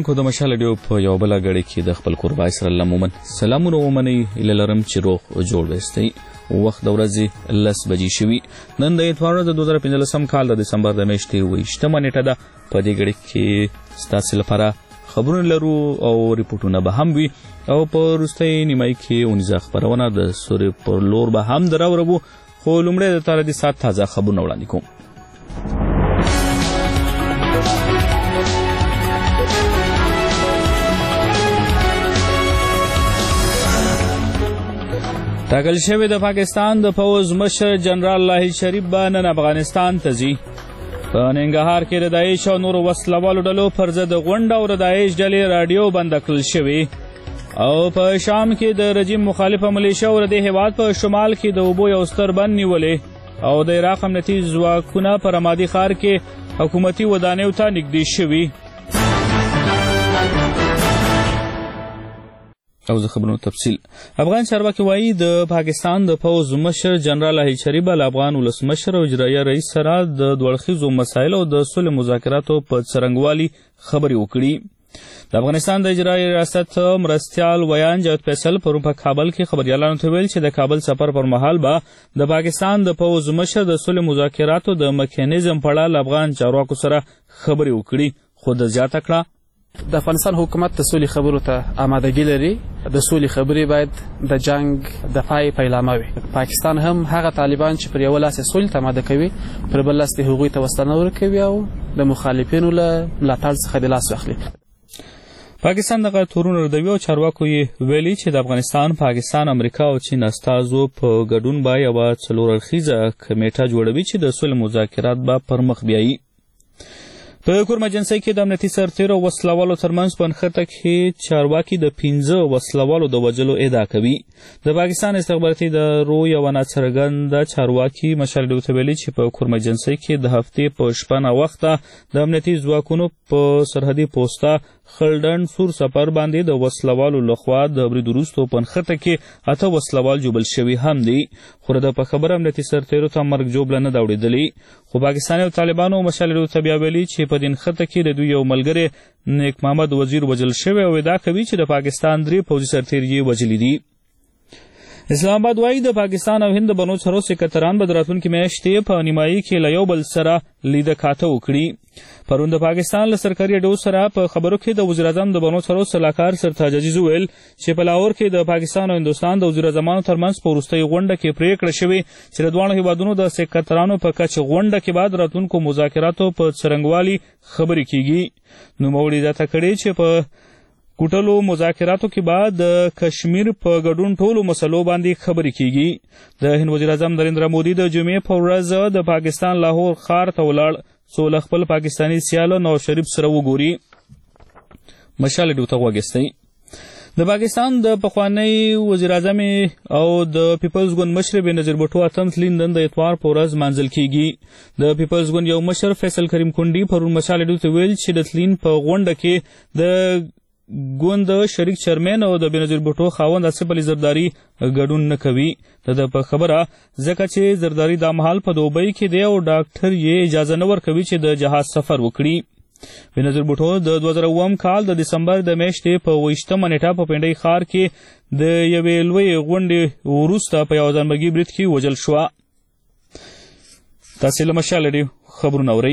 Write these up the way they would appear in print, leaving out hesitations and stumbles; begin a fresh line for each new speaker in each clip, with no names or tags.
اوریدونکو د مشال ډیو په یو بل غړي کې د خپل قربای سره لمومن سلامونه ومني اله لرم چې روغ جوړ وستي وخت د ورځې 10 بجې شوي نن د اتوار د 2015 کال د دسمبر د میاشتې 28 نیټه ده په دې غړي کې ستاسو لپاره خبرونه لرو او ریپورتونه به هم وي او په وروستۍ نیمه کې اونیزه خبرونه د سوري پر لور به هم دراورو خو لومړی د تر دې سات تازه خبرونه وړاندې کوم ټاکل شوی د پاکستان د پوځ مشر جنرال لاهي شریف به نن افغانستان ته ځي په ننګرهار کې د داعش او نورو وسلوالو ډلو پر ضد غونډه او د داعش ډلې راډیو بند کړل شوې او په شام کې د رژیم مخالفه ملیشیا او د هیواد په شمال کې د اوبو یو ستر بند نیولې او د عراق امنیتي ځواکونه په رمادي ښار کې حکومتي ودانیو ته نږدې شوي او د خبرونو تفصیل افغان چارواکي وایي د پاکستان د پوځ مشر جنرال لاهي شریف له افغان ولسمشر او اجرایه رئیس سره د دوړخیزو مسایلو او د صلح مذاکراتو په څرنګوالي خبرې وکړي د افغانستان د اجرایه ریاست مرستیال ویان جاوید فیصل پرون په کابل کې خبريالانو ته ویل چې د کابل سفر پر مهال به د پاکستان د پوځ مشر د صلح مذاکراتو د میکانیزم په اړه افغان چارواکو سره خبرې وکړي خو د زیاته کړه
د افغانستان حکومت د سولې خبرو ته آمادګي لري د سولې خبرې باید د جنگ دفاعي پیلامه وي پاکستان هم هغه طالبان چې پر یو لاس سولې ته آماده کوي پر بل لاس د هغوی ته وسلې ورکوي او د مخالفینو له ملاتړ څخه د لاس واخلي
پاکستان دغه تورونه ردوي او چارواکو یې ویلي چې د افغانستان پاکستان امریکا او چین استازو په ګډون به یوه څلور اړخیزه کمیټه جوړوي چې د صلح مذاکرات به پر مخ بیایي په کورمجنسۍ کې د امنیتي سرتیرو او وسلوالو ترمنځ په نښته کې چارواکي د 15 وسلوالو د وژلو ادعا کوي د پاکستان استخباراتي ادارو یوه ناڅرګنده چارواکي مشال ډیو ته ویلي چې په کورمجنسۍ کې د هفتې په شپه ناوخته د امنیتي ځواکونو په سرحدي پوسته خلډن سور سفر باندې د وسلوالو لخوا د برید وروسته په نښته کې 8 وسلوال جوبل شوي هم دي خو د په خبره امنیتي سرتیرو ته مرګ جوبله نه ده اورېدلې خو پاکستان او طالبانو مشال ډیو ته بیا ویلي چې په دې نښته کې د دوی یو ملګری نیک محمد وزیر وژل شوی او ادعا کوي چې د پاکستان 3 پوځي سرتیر یې وژلي دي اسلام آباد وایي د پاکستان او هند بنو څلورو سکرتران به د راتلونکي میاشتې په نیمایي کې له یو بل سره لیده کاته وکړي پرون د پاکستان له سرکاري اډو سره په خبرو کې د وزیراعظم د بنو څلورو سلاکار سرتاج عزیز وویل چې په لاهور کې د پاکستان او هندوستان د وزیراعظمانو ترمنځ په وروستۍ غونډه کې پریکړه شوې چې د دواړو هیوادونو د سکرترانو په کچه غونډه کې بعد راتلونکو مذاکراتو په څرنګوالي خبرې کیږي نوموړي زیاته کړې چې په کوټلو مذاکراتو کې بعد د کشمیر په ګډون ټولو مسلو باندې خبرې کیږي د هند وزیر اعظم نریندرا مودي د جمعې په ورځ د پاکستان لاهور ښار ته ولاړ څو له خپل پاکستاني سیال نواز شریف سره وګوري مشال ډیو ته وګستئ د پاکستان د پخوانی وزیر اعظم او د پیپلز ګوند مشر بېنظیر بوټو اتم تلین نن د اتوار په ورځ منځل کیږي د پیپلز ګوند یو مشر فیصل کریم کونډي پرون مشال ډیو ته ویل چې د تلین په غونډه کې د ګوند شریک چیرمن او د بېنظیر بوټو خاوند آصف علي زرداري ګډون نه کوي د په خبره ځکه چې زرداري دا مهال په دوبۍ کې دی او ډاکټر یې اجازه نه ورکوي چې د جهاز سفر وکړي بېنظیر بوټو د 2009 کال د دسمبر د میاشتې په 28 نیټه په پنډۍ ښار کې د یوې لویې غونډې وروسته په یو ځانمرګي برید کې وژل شوه تاسې له مشال ډیو خبرونه اورئ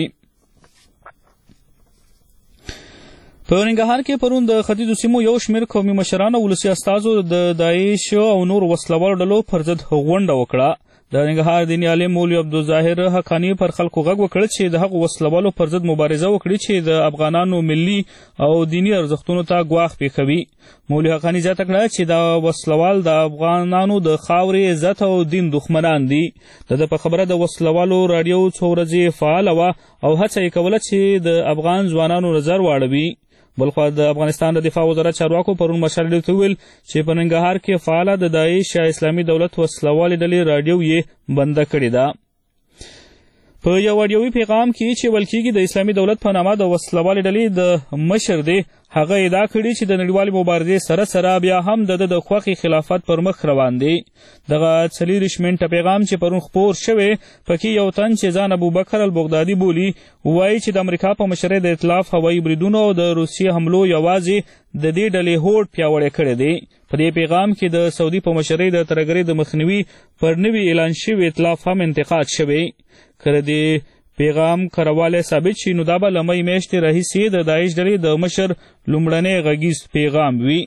په ننګرهار کې پرون د ختیځو سیمو یو شمېر قومي مشرانو او ولسي استازو د داعش او نور وسلوالو ډلو پر ضد غونډه وکړه د ننګرهار دیني عالم مولوي عبدالظاهر حقاني پر خلکو غږ وکړ چې د هغو وسلوالو پر ضد مبارزه وکړي چې د افغانانو ملي او دیني ارزښتونو ته ګواښ پېښوي مولوي حقاني زیاته کړه چې دا وسلوال د افغانانو د خاورې عزت او دین دښمنان دي د په خبره د وسلوالو راډیو څو ورځې فعاله وه او هڅه یې کوله چې د افغان ځوانانو نظر واړوي بلخوا د افغانستان د دفاع وزارت چارواکو پرون مشال ډیو ته ویل چې په ننګرهار کې فعاله د داعش یا اسلامي دولت وسلوالې ډلې راډیو یې بنده کړې ده په یو اډیوي پیغام کې چې ویل کېږي د اسلامي دولت په نامه د وسلوالې ډلې د مشر دی، هغه ادعا کړې چې د نړیوالې مبارزې سره بیا هم د خوښې خلافت پر مخ روان دی. دغه 40 منټه پیغام چې پرون خپور شوی پکې یو تن چې ځان ابوبکر البغدادي بولي وایي چې د امریکا په مشرۍ د ائتلاف هوایي بریدونو او د روسیې حملو یوازې د دې ډلې هوډ پیاوړی کړی دی. په دې پیغام کې د سعودي په مشرۍ د ترهګرۍ د مخنیوي پر نوي اعلان شوي ائتلاف هم انتقاد شوی. که د پیغام کروالی ثابت شي نو دا به له مۍ میاشتې راهیسې د داعش ډلې د مشر لومړنی غږیز پیغام وي.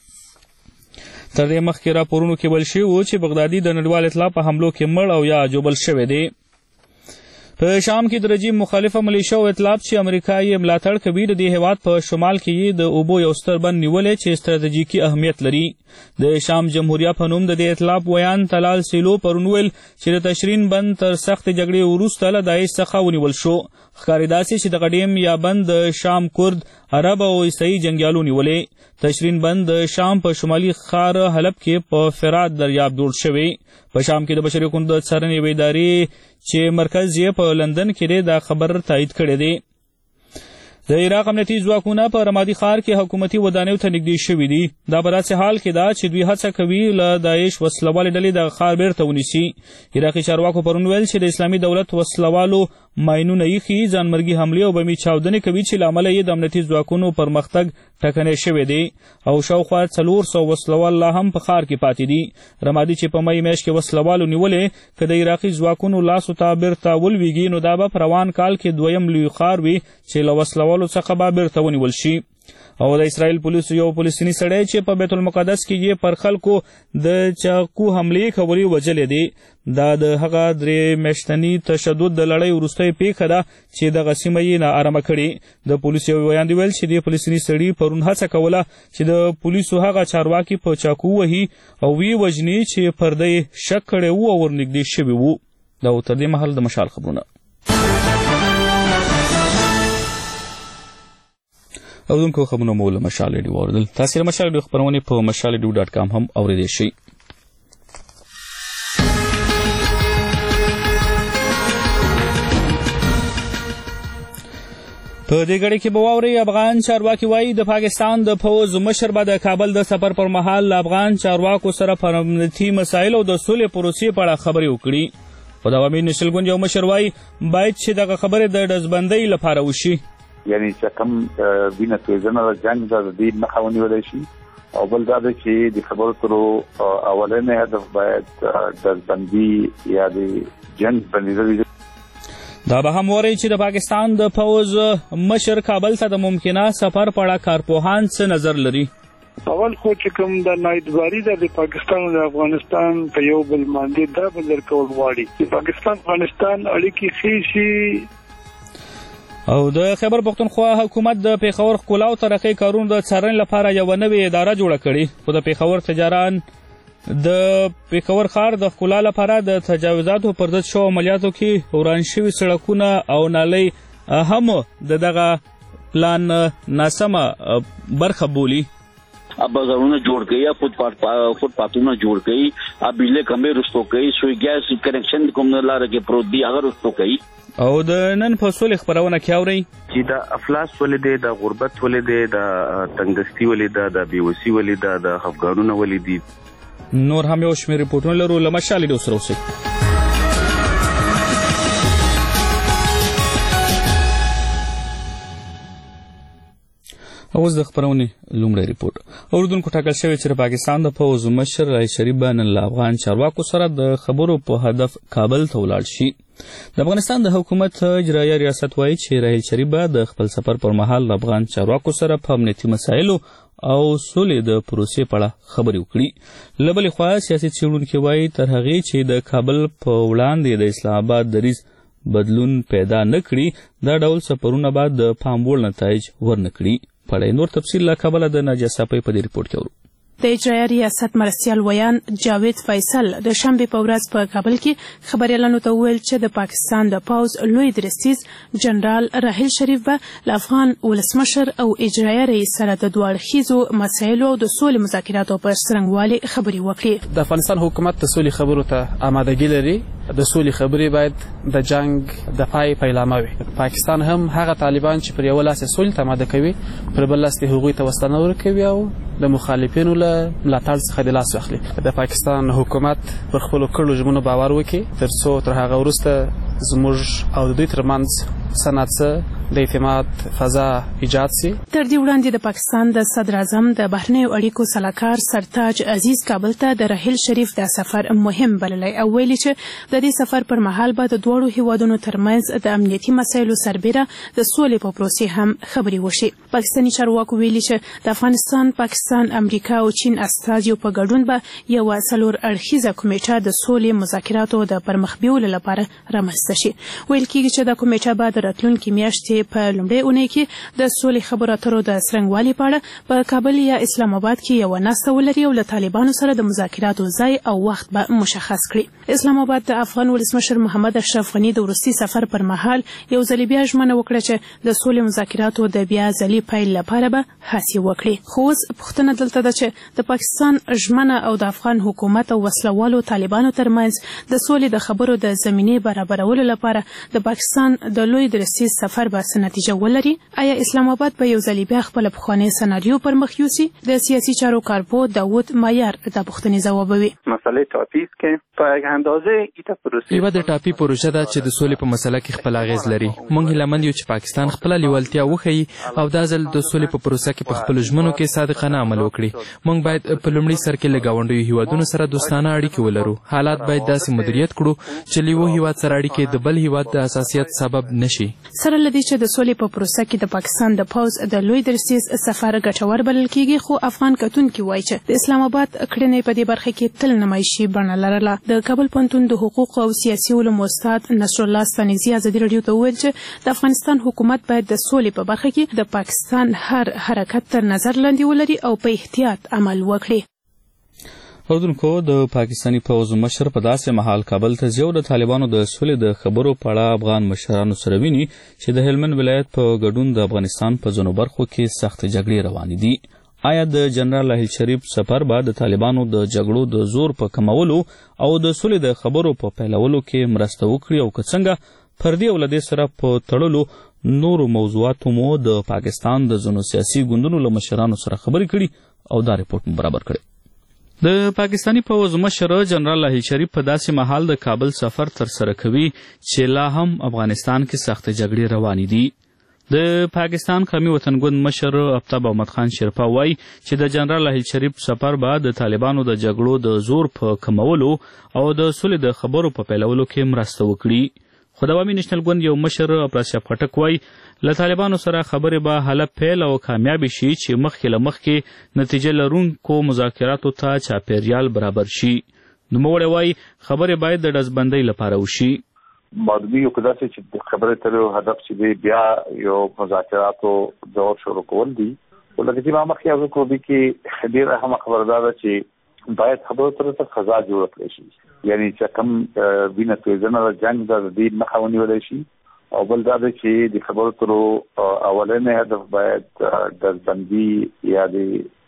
تر دې مخکې راپورونو کې ویل شوي و چې بغدادي د نړیوال ائتلاف په حملو کې مړ او یا جوبل شوی دی. په شام کې د رژیم مخالفه ملیشه او ائتلاف چې امریکا یې ملاتړ کوي د دې هېواد په شمال کې یې د اوبو یو ستر بند نیولی چې ستراتیژیکي اهمیت لري. د شام جمهوریه په نوم د دې ائتلاف ویان طلال سیلو پرون ویل چې د تشرین بند تر سختې جګړې وروسته له داعش څخه ونیول شو. ښکاري داسې چې دغه ډیم یا بند د شام کرد، عرب او عیسايي جنګیالو نیولی. تشرین بند د شام په شمالي ښار حلب کې په فرات دریاب جوړ شوی. په شام کې د بشري حقوقو د څارنې یوې ادارې چې مرکز یې په لندن کې دی دا خبر تایید کړی دی. د عراق امنیتي ځواکونه په رمادي ښار کې حکومتي ودانیو ته نږدې شوي دي. دا په داسې حال کې ده چې دوی هڅه کوي له داعش وسلوالې ډلې د ښار بیرته ونیسي. عراقي چارواکو پرون ویل چې د اسلامي دولت وسلوالو ماینونه ایښي، ځانمرګي حملې او بمي چاودنې کوي چې له امله یې د امنیتي ځواکونو پرمختګ ټکنی شوی دی او شاوخوا 400 وسلوال لا هم په ښار کې پاتې دي. رمادي چې په مۍ میاشت کې وسلوالو نیولې که د عراقي ځواکونو لاسو ته بیرته ولویږي نو دا به په روان کال کې دویم لوی ښار وي چې له وسلوالو څخه به بیرته ونیول شي. او د اسرائیل پولیسو یو فلسطیني سړی چې په بیت المقدس کې یې پر خلکو د چاقو حملې کولې وژلی دی. دا د هغه 3 میاشتني تشدد د لړۍ وروستۍ پیښه ده چې دغه سیمه یې ناارامه کړې. د پولیسو یو بیان دی ویل چې د فلسطیني سړي پرون هڅه کوله چې د پولیسو هغه چارواکي په چاقو وهي او ویې وژني چې پر ده یې شک کړی و او ورنږدې شوي وو. دا تر دې مهال د مشال خبرونه. اورونکو خبرونه مو له مشال ریډیو واورېدل. تاسې د مشال ریډیو خپرونې په mashalradio.com هم اورېدی شئ. په دې غړي کې به واورئ افغان چارواکي وایي د پاکستان د پوځ مشر به د کابل د سفر پر مهال له افغان چارواکو سره په امنیتي مسایلو او د سولې پروسې په اړه خبرې وکړي. خو د عوامي نیشنل ګوند یو مشر وایي باید چې دغه خبرې د ډزبندۍ لپاره وشي.
یعنی چې کوم وینه تویزنه د جنګ د دې مخه ونیولی شي او بل دا ده چې د خبرو ترو اولنی هدف باید ډزبندي یا د جنګ بندېدل.
دا به هم وایي چې د پاکستان د پوځ مشر کابل ته د ممکنه سفر په اړه کارپوهان څه نظر لري.
اول خو چې کوم د نایدواري د پاکستان او د افغانستان په یو بل باندې دا بدل کول غواړي چې پاکستان افغانستان اړیکې ښې شي.
او د خیبر پښتونخوا حکومت د پېښور ښکلا او ترقۍ کارونو د څارنې لپاره یوه نوې اداره جوړه کړې. خو د پېښور تجاران د پېښور ښار د ښکلا لپاره د تجاوزاتو پر ضد شوو عملیاتو کې وران شوي سړکونه او نالۍ هم د دغه پلان ناسمه برخه بولي.
بازارونه جوړ کړي، فوټپاتونه جوړ کړي، بجلی کمبې رستو کړي، سوی ګیس کنیکشن کوم لاره کې پروت دی هغه رستو کړي.
او د نن په سولې خپرونه کې اورئ
چې د افلاس ولې دی، د غربت ولې دی، د تنګدستي ولې ده، د بېوسي ولې ده، د خفګانونه ولې دي.
نور هم یو شمېر ریپورټونه لرو. له مشال ریډیو سره اوسئ. اوس د خپرونې لومړی ریپورټ. اردوونکو ټاکل شوی چې د پاکستان د پوځ مشر رئیس شریف به نن له افغان چارواکو سره د خبرو په هدف کابل ته ولاړ شي. د افغانستان د حکومت اجرایه ریاست وایي چې رئیس شریف به د خپل سفر پر مهال له افغان چارواکو سره په امنیتي مسایلو او سولې د پروسې په اړه خبرې وکړي. له بلې خوا سیاسي څېړونکي وایي تر هغې چې د کابل په وړاندې د اسلام آباد دریځ بدلون پیدا نه کړي دا ډول سفرونه به د پام وړ نتایج ورنه کړي. په اړه نور تفصیل له کابله د ناجیه صافۍ په دې ریپورټ کې اورو.
د اجرایه ریاست مرستیال ویان جاوید فیصل د شنبې په ورځ په کابل کې خبریالانو ته وویل چې د پاکستان د پوځ لوی درستیز جنرال راحیل شریف به له افغان ولسمشر او اجرایه رئیس سره د دوه اړخیزو مسایلو او د سولې مذاکراتو په څرنګوالي خبرې وکړي.
د افغانستان حکومت د سولې خبرو ته آمادګي لري. د سولې خبرې باید د جنگ د پای پیلامه وي. پاکستان هم هغه طالبان چې پر یو لاس سولې ته آماده کوي پر بل لاس هغوی ته وسله نه ورکوي او د مخالفینو له ملاتړ څخه د لاس واخلي. د پاکستان حکومت پر خپلو کړو ژمنو باور وکړي ترڅو تر هغه وروسته زموږ او د دوی ترمنځ صنعت د اعتماد فضا ایجاد سي.
تر دې وړاندې د پاکستان د صدر اعظم د بهرنیو اړیکو سلاکار سرتاج عزیز کابل ته د راحیل شریف د سفر مهم بللی او ویلي چې د دې سفر پر مهال به د دوړو هیوادونو ترمنځ د امنیتي مسایلو سربیره د سولې په پروسې هم خبرې وشي. پاکستاني چارواکو ویلي چې د افغانستان، پاکستان، امریکا او چین استازیو په ګډون به یو څلور اړخیزه کمیټه د سولې مذاکراتو د پرمخ بیولو لپاره رامنځته شي. ویل کېږي چې دا کمیټه به د راتلونکي میاشتې په لومړۍ اونۍ کې د سولې خبرو اترو د څرنګوالي په اړه په کابل یا اسلام آباد کې یوه ناسته ولري او له طالبانو سره د مذاکراتو ځای او وخت به مشخص کړي. اسلام آباد د افغان ولسمشر محمد اشرف غني د وروستي سفر پر مهال یو ځل بیا ژمنه وکړه چې د سولې مذاکراتو د بیا ځلي پیل لپاره به هڅې وکړي. خو اوس پوښتنه دلته ده چې د پاکستان ژمنه او د افغان حکومت او وسلوالو طالبانو ترمنځ د سولې د خبرو د زمینې برابرولو لپاره د پاکستان د لوی درستیز سفر به څه نتیجه ولري؟ آیا اسلام آباد به یو ځل بیا خپل پخوانی سناریو پر مخ یوسي؟ د سیاسي چارو کارپو داود مایار دا پوښتنې ځوابوي.
مسئله ټاپي کې په اندازه ایته پروسه
یوه د ټاپي پروژه ده چې د سولې په مسله کې خپل اغیز لري. موږ هیلهمند یو چې پاکستان خپله لیوالتیا وښیي او دا ځل د سولې په پروسه کې په خپلو ژمنو کې صادقانه عمل وکړي. موږ باید په لومړي سر کې له ګاونډیو هیوادونو سره دوستانه اړیکې ولرو. حالات باید داسې مدیریت کړو چې له یو هیواد سره اړیکې د بل هیواد د حساسیت سبب نشي.
سره له دې چې د سولې په پروسه کې د پاکستان د پوځ د لوی درستیز سفر ګټور بلل کېږي، خو افغان کتونکي وایي چې د اسلام آباد کړنې په دې برخه کې تل نمایشي بڼه لرله. د کابل پوهنتون د حقوقو او سیاسي علومو استاد نصر الله ستانکزي ازادي راډیو ته وویل چې د افغانستان حکومت باید د سولې په برخه کې د پاکستان هر حرکت تر نظر لاندې ولري او په احتیاط عمل وکړي.
اردوونکو د پاکستاني پوځ مشر په داسې مهال کابل ته ځي او د طالبانو د سولې د خبرو په اړه افغان مشرانو سره ویني چې د هلمند ولایت په ګډون د افغانستان په ځینو برخو کې سختې جګړې روانې دي. آیا د جنرال راحیل شریف سفر به د طالبانو د جګړو د زور په کمولو او د سولې د خبرو په پیلولو کې مرسته وکړي او که څنګه پر دې او له دې سره په تړلو نورو موضوعاتو مو د پاکستان د ځینو سیاسي ګوندونو له مشرانو سره خبرې کړي او دا ریپورټ مو برابر کړی. د پاکستاني پوځ مشر جنرال راحیل شریف په داسې مهال د کابل سفر ترسره کوي چې لا هم افغانستان کې سختې جګړې روانې دي. د پاکستان قومي وطنګوند مشر آفتاب احمد خان شیرپا وایي چې د جنرال راحیل شریف سفر به د طالبانو د جګړو د زور په کمولو او د سولې د خبرو په پیلولو کې مرسته وکړي. خو د عوامي نېشنل ګوند یو مشر افراسیاب خټک وایي له طالبانو سره خبرې به هله پیل او کامیابې شي چې مخکې له مخکې نتیجه لرونکو مذاکراتو ته چاپیریال برابر شي. نوموړی وایي خبرې باید د ډزبندۍ لپاره وشي.
معلومي یو کدا چې د خبرې تر هدف چې دی بیا یو مذاکراتو دور شروع کول دي. ولکه چې ما مخکې یو کو دي کې ډېر اهم خبردار چې باید خبرو تر څه فضا جوړ کړی شي. یعنی چې کوم وینه تویزنه جنگ د دې مخه ونیول شي او بل دا چې د خبرو تر اولنې هدف باید ډزبندي یا د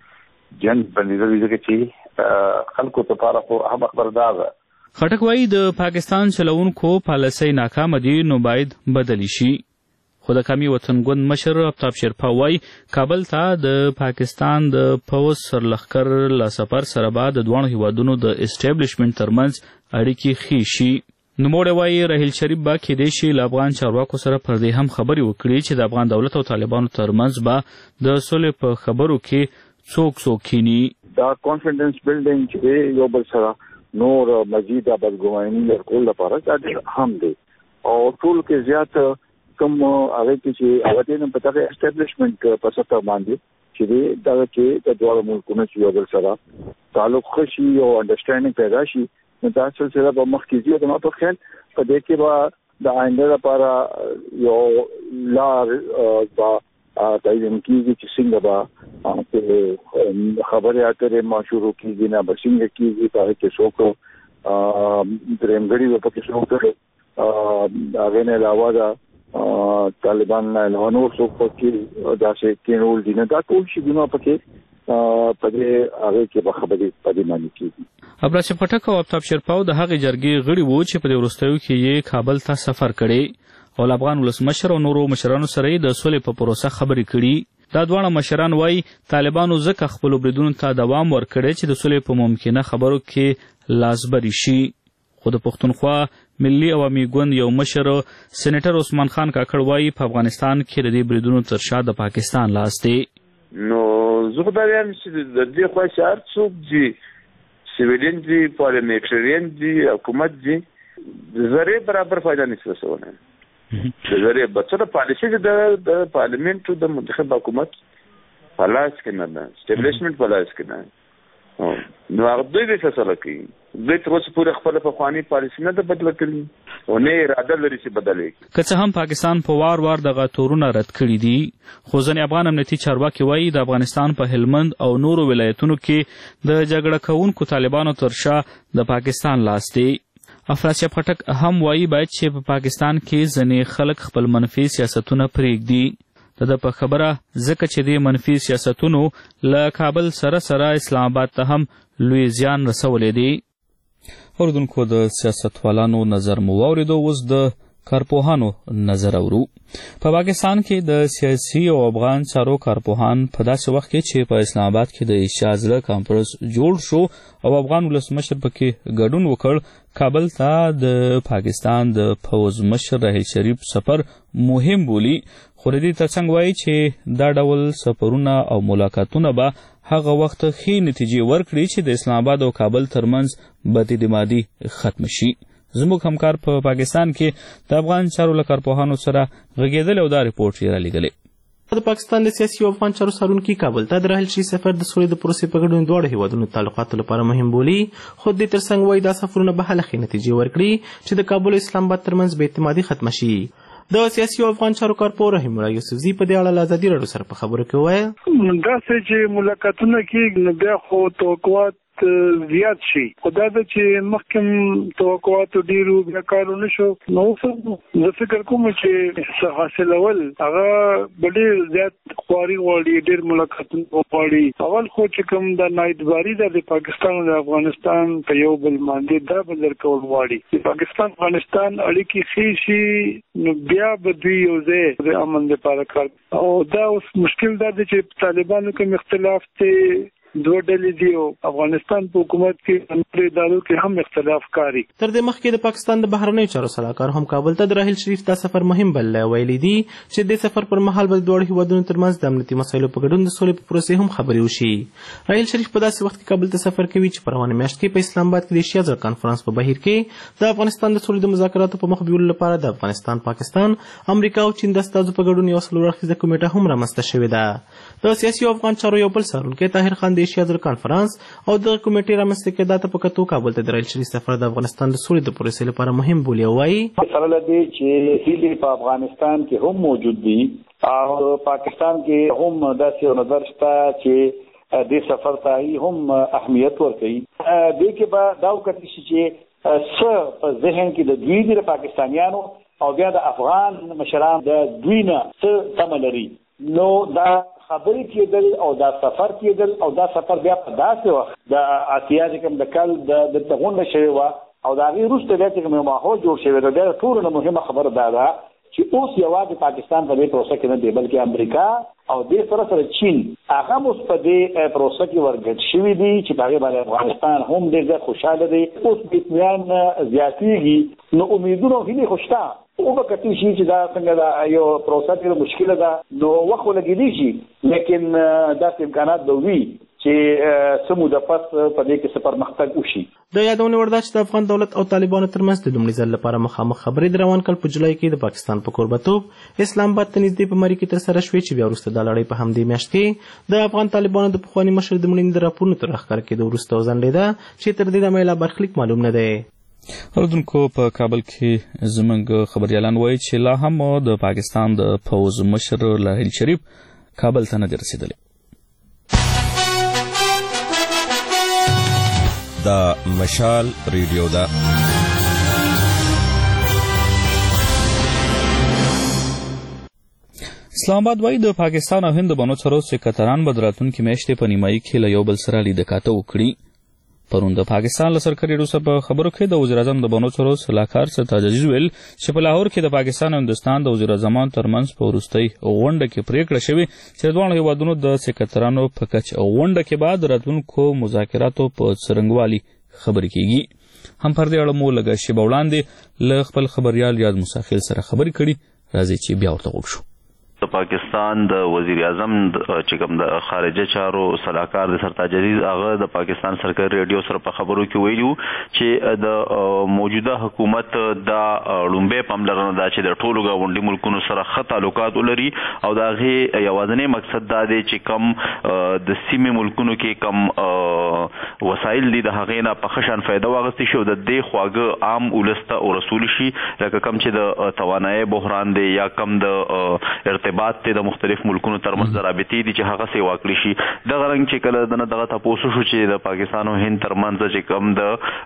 جنگ بندیدل چې خلکو ته لپاره خو اهم خبردار ده.
خټک وایي د پاکستان چلوونکو پالیسۍ ناکامه دي نو باید بدلی شي. خو د قومي وطنګوند مشر آفتاب شیرپا وایي کابل ته د پاکستان د پوځ سرلښکر له سفر سره به د دواړو هیوادونو د اسټابلیشمنټ ترمنځ اړیکې ښې شي. نوموړی وایي راحیل شریف به کیدای شي له افغان چارواکو سره پر دې هم خبرې وکړي چې د افغان دولت او طالبانو ترمنځ به د سولې په خبرو کې څوک کینی.
دا کانفیډنس بلډینګ چې یو بل سره نور مزید بدګماني ورکول لپاره دا ډېر اهم دی او ټول کې زیات کوم هغه چې هغه د پټه اسټابلیشمنټ په سطح باندې چې دا چې د دوه ملکونو چې یو بل سره تعلق خشي او انډرستانډینګ پیدا شي نو دا سلسله به مخکې ځي. د ما په خیال په دې کې به د آینده لپاره یو لار تعین کیږي چې څنګه به خبرې اترې مشورو کیږي نه به څنګه کیږي په کې څوک درېمګړي په کې څوک هغه نه علاوه دا طالبان نه نور څوک کې داسې کېنول دي نه دا ټول شي دنه پکې په دې هغه کې به خبرې پدې معنی کیږي.
ابراج پټک او افتاب شرپاو د هغې جرګې غړي وو چې په دې وروستیو کې یې کابل ته سفر کړی او افغان ولسمشر او نورو مشرانو سره یې د سولې په پروسه خبرې کړي. دا دواړه مشران وایي طالبانو ځکه خپلو بریدونو ته دوام ورکړی چې د سولې په ممکنه خبرو کې لاسبري شي. خو د پښتونخوا ملي عوامي ګوند یو مشر سېنیټر عثمان خان کاکړ وایي په افغانستان کې د دې بریدونو تر شا د پاکستان لاس دی.
نو زه خو دا وایم چې د دې خوا چې هر څوک دي سیویلین دي پارلیمنټریان دي حکومت دي د ذرې برابر فایده نشي رسولی. د ذرې بچره پالیسي د پارلیمنټ د منتخب حکومت په لاس کې نه ده اسټابلیشمنټ په لاس کې نه نو هغه دوی به فیصله کوي. دوی تر اوسه پورې خپله پخواني پالیسي نه ده بدله کړې او نه اراده لري چې بدله کړي.
که څه هم پاکستان په وار وار دغه تورونه رد کړي دي خو ځینې افغان امنیتي چارواکي وایي د افغانستان په هلمند او نورو ولایتونو کې د جګړه کوونکو طالبانو تر شا د پاکستان لاس دی. افراطیه پټک هم وایي باید چې په پاکستان کې ځینې خلک خپل منفي سیاستونه پرېږدي. د په خبره ځکه چې دې منفي سیاستونو له کابل سره اسلام آباد ته هم لوی زیان رسولی دی. اوریدونکو د سیاستوالانو نظر مو واورېدو، اوس د کارپوهانو نظر اورو. په پاکستان کې د سیاسي او افغان چارو کارپوهان په داسې وخت کې چې په اسلام آباد کې د ایشیا زړه کانفرنس جوړ شو او افغان ولسمشر پکې ګډون وکړ، کابل ته د پاکستان د پوځ مشر راحیل شریف سفر مهم بولي. خو د دې ترڅنګ وایي چې دا ډول سفرونه او ملاقاتونه به هغه وخت ښې نتیجې ورکړي چې د اسلام آباد او کابل ترمنځ بد اعتمادي ختم شي. زموږ همکار په پاکستان کې د افغان چارو له کارپوهانو سره غږېدلی او دا رپورټ یې رالیږلی.
د پاکستان د سیاسي او افغان چارو څارونکي کابل ته د راحیل شریف سفر د سولې د پروسې په ګډون دواړو هیوادونو تعلقاتو لپاره مهم بولي. خو د دې ترڅنګ وایي دا سفرونه به هله ښې نتیجې ورکړي چې د کابل او اسلام آباد ترمنځ بې اعتمادي ختمه شي. د سیاسي او افغان چارو کارپوه رحیم الله یوسفزي په دې اړه له ازادي راډیو سره په خبرو کې وویل
داسې چې ملاقاتونه کېږي نو بیا خو توقعات زیات شي. خو دا ده چې مخکې توقعاتو ډېرو بیا کارو نه شو نو زه فکر کوم چې حاصلول هغه به ډېر زیات خواري غواړي، ډېر ملاقاتونه غواړي. اول خو چې کوم د نااعتباري ده د پاکستان او د افغانستان په یو بل باندې دا به لر کول غواړي. د پاکستان افغانستان اړیکې ښې شي نو بیا به دوی یو ځای د امن لپاره کار او دا اوس مشکل دا دی چې طالبانو کوم اختلاف دی دوه ډلې دي او افغانستان په حکومت کې نورو ادارو کې هم اختلاف کاری.
تر دې مخکې د پاکستان د بهرنیو چارو سلاکار هم کابل ته د راحیل شریف دا سفر مهم بللی ویلي دي چې د سفر پر مهال به د دواړو هیوادونو ترمنځ د امنیتي مسایلو په ګډون د سولې په پروسې هم خبرې وشي. راحیل شریف په داسې وخت کې کابل ته سفر کوي چې په روانه میاشت کې په اسلام آباد کې د ایشیا زړه کانفرنس په بهیر کې د افغانستان د سولې د مذاکراتو په مخ بیولو لپاره د افغانستان، پاکستان، امریکا او چین د استازو په ګډون یوه څلور اړخیزه کمیټه هم رامنځته شوې ده. د سیاسي او افغان چارو یو بل څارونکی طاهر خان د ایشیا زړه کانفرنس او د کمیټې رامنځته کېدا ته په کتو کابل ته د راحیل شریف سفر د افغانستان د سولې د پروسې لپاره مهم بولي او وایي
سره لدی چې هیلې په افغانستان کې هم موجود دي او پاکستان کې هم داسې نظر شته چې دې سفر ته هم اهمیت ورکوي. دې کې به دا وکړي چې څه په ذهن کې د دوی د پاکستانیانو او بیا د افغان مشران د دوی نه څه تمه لري نو دا خبرې کېدل او دا سفر کېدل او دا سفر بیا په داسې وخت د اسیا چې کوم د کال د غونډه شوې وه او د هغې وروسته بیا چې کوم ماحول جوړ شوی دی بیا ټولو نه مهمه خبره دا ده چې اوس یوازې پاکستان په دې پروسه کې نه دی بلکې امریکا او دې سره چین هغه اوس په دې پروسه کې ورګډ شوي دي چې په هغې باندې افغانستان هم ډېر زیات خوشحاله دی. اوس اطمینان زیاتېږي نو امیدونه او هیلې خو شته. وبکتي شي چې دا څنګه دا یو پروسه ډېره مشکله ده نو وخت ولګېدی شي لیکن داسې امکانات به وي چې څه موده پس په دې کې څه پرمختګ وشي.
د یادونې وړ ده چې د افغان دولت او طالبانو ترمنځ د لومړي ځل لپاره مخامخ خبرې د روان کال په جولای کې د پاکستان په کوربتوب اسلام آباد ته نږدې په مری کې ترسره شوې چې بیا وروسته دا لړۍ په همدې میاشت کې د افغان طالبانو د پخواني مشر د مړینې د راپورونو تر راښکاره کېدو وروسته وځنډېده چې تر دې دمه یې لا برخلیک معلوم نه دی.
اوردونکو په کابل کې زموږ خبريالان وایي چې لا هم د پاکستان د پوز مشر راحیل شریف کابل ته نه دی رسیدلی.
دا مشال ریډیو ده.
اسلام آباد وایي د پاکستان او هند بانو څارو سکرتران به د راتلونکي میاشتې په نیمایي کې له یو بل سره لیدکاته وکړي. پرون د پاکستان له سرکاري روسه په خبرو کې د وزیر اعظم د بانو څارو سلاکار سرتاج عزیز ویل چې په لاهور کې د پاکستان او هندوستان د وزیر اعظمانو ترمنځ په وروستۍ غونډه کې پریکړه شوې چې د دواړو هیوادونو د سکرترانو په کچه غونډه کې بعد راتلونکو مذاکراتو په څرنګوالي خبرې کیږي. هم پر دې اړه مو لږه شیبه وړاندې له خپل خبریال یاد مساخیل سره خبرې کړي. راځي چې بیا ورته وګورو.
د پاکستان د وزیر اعظم چې کوم د خارجه چارو صلاحکار د سرتاج عزیز هغه د پاکستان سرکاري ریډیو سره په خبرو کې ویلو چې د موجوده حکومت د لومبه پاملرنه دا چې د ټولو غونډي ملکونو سره ښه تعلقات ولري او دا غي یوازینی مقصد دا دی چې کم د سیمې ملکونو کې کم وسایل دي د هغې نه په خشن فائدہ واغستې شي او د دې خواږه عام ولسته او رسول شي لکه کم چې د توانایي بحران دی یا کم د ارتباط ته د مختلف ملکونو ترمنځ رابطې دي چې هغه سي واقع شي. دغه رنګ چې کله دنه دغه تاسو شو چې د پاکستان او هند ترمنځ چې کم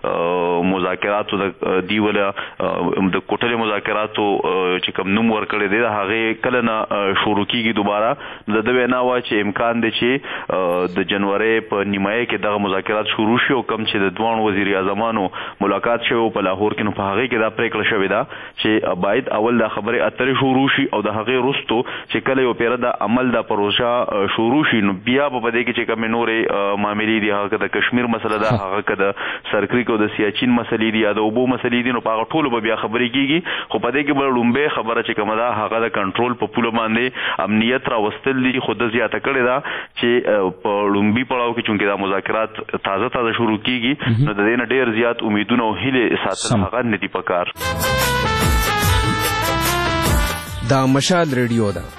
د مذاکراتو د دیوله د کوټلې مذاکراتو چې کم نوم ورکړی دی هغه کله نه شروع کیږي دوباره د وینا وا چې امکان دی چې د جنوري په نیمایي کې دغه مذاکرات شروع شي او کم چې د دوه وزیر اعظمانو ملاقات شوی په لاهور کې نو په هغه کې دا پریکړه شوې ده چې باید اول د خبره اترې شروع شي او د هغه رستو چې کله یو پیر د عمل د پروژه شروع شي نو بیا په دې کې چې کوم نورې معاملې دي هغه د کشمیر مسله ده هغه د سرکریک او د سیاچین مسلې دي یا د اوبو مسلې دي نو په ټولو به بیا خبرې کیږي خو په دې کې به لومبه خبره چې کومه ده هغه د کنټرول په پوله باندې امنیت را وستل دي خود زیاته کړي ده چې په لومبي پړاو کې چونکې دا مذاکرات تازه شروع کیږي نو د دې نه ډېر زیات امیدونه او هیله ساتل هغه نه دي پکار.
دا مشال ریډیو ده.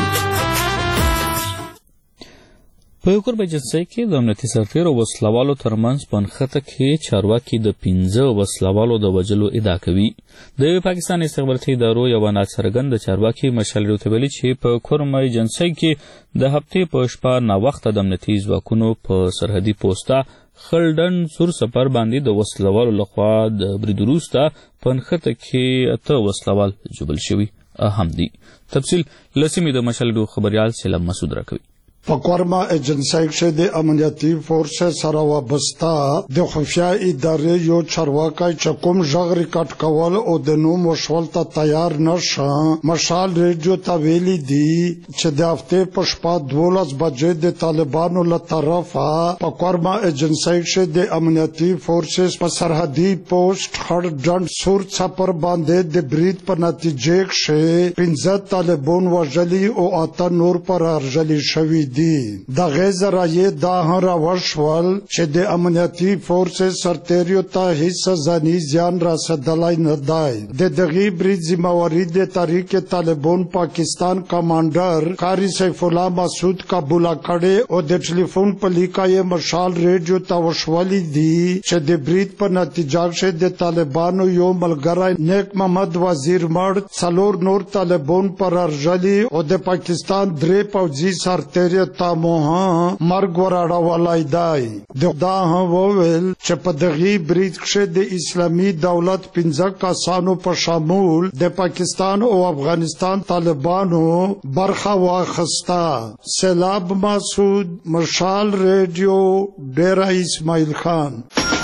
په کور بجنسۍ کې د امنیتي سرتیرو او وسلوالو ترمنځ په نښته کې چارواکي د 15 وسلوالو د وژلو ادعا کوي. د پاکستان استخباراتي ادارو یو ناڅرګند چارواکي مشال ریډیو ویلي چې په کور بجنسۍ کې د هفتې په شپه ناوخته د امنیتي ځواکونو په سرحدي پوسټه خلډن سور سفر باندې د وسلوالو لخوا د برید وروسته په نښته کې 8 وسلوال ژوبل شوي هم دي. تفصیل لسیمې د مشال ریډیو خبریال سلام مسعود راکوي.
په کورما ایجنسۍ کې د امنیتي فورس سره وابسته د خفیا ادارې یو چارواکي چې کوم ژغ ریکارډ کول او د نوم وشول ته تیار نشه مشال ریډیو ته ویلي دي چې د هفتې په شپه 12 بجې د طالبانو له طرفه په کورما ایجنسۍ کې د امنیتي فورس په سرحدي پوسټ خړډن سور څپر باندې د برید په نتیجه کې 15 طالبان وژلي او 8 نور پر ارجلي شوي د غیر رایه دا هر ورشول چې د امنیتي فورس سرتیریو ته هیڅ ځاني زیان رسیدلای نه دی. د دغه برید ذمہواری د تحریک طالبان پاکستان کمانډر قاری سیف الله مسعود قبول کړي او د ټلیفون په لیکای مشال ریډیو ته وشولې دي چې د برید په نتیجه کې د طالبانو یو ملګری نیک محمد وزیر مړ څلور نور طالبان پر ارجلي او د پاکستان درې پوځي سرتیري تاموها مرګ وراړولای دی. دا وویل چې په دغه برید کې د اسلامي دولت 15 کسانو په شامول د پاکستان او افغانستان طالبانو برخه واخسته. سلام مسعود، مشال ریډیو، ډیرا اسماعیل خان.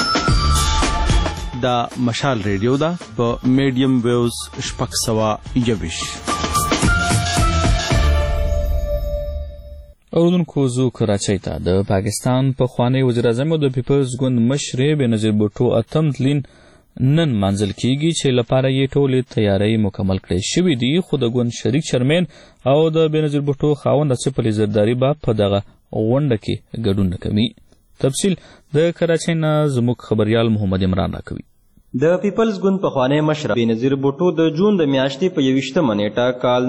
دا مشال ریډیو دا په میډیم ویوز 621.
اوردونکو زو کراچۍ ته د پاکستان پخوانی وزیر اعظم او د پیپلز ګوند مشر بېنظیر بوټو اتم تلین نن منځل کیږي چې لپاره یې ټولې تیاری مکمل کړی شوي دي خو د ګوند شریک چیرمن او د بېنظیر بوټو خاوند اسف علي زرداري به په دغه غونډه کې ګډون نه کوي. تفصیل د کراچۍ نه زموږ خبریال محمد عمران راکوي.
د پیپلز ګوند پخوانی مشر بېنظیر بوټو د جون د میاشتې په 21 نیټه کال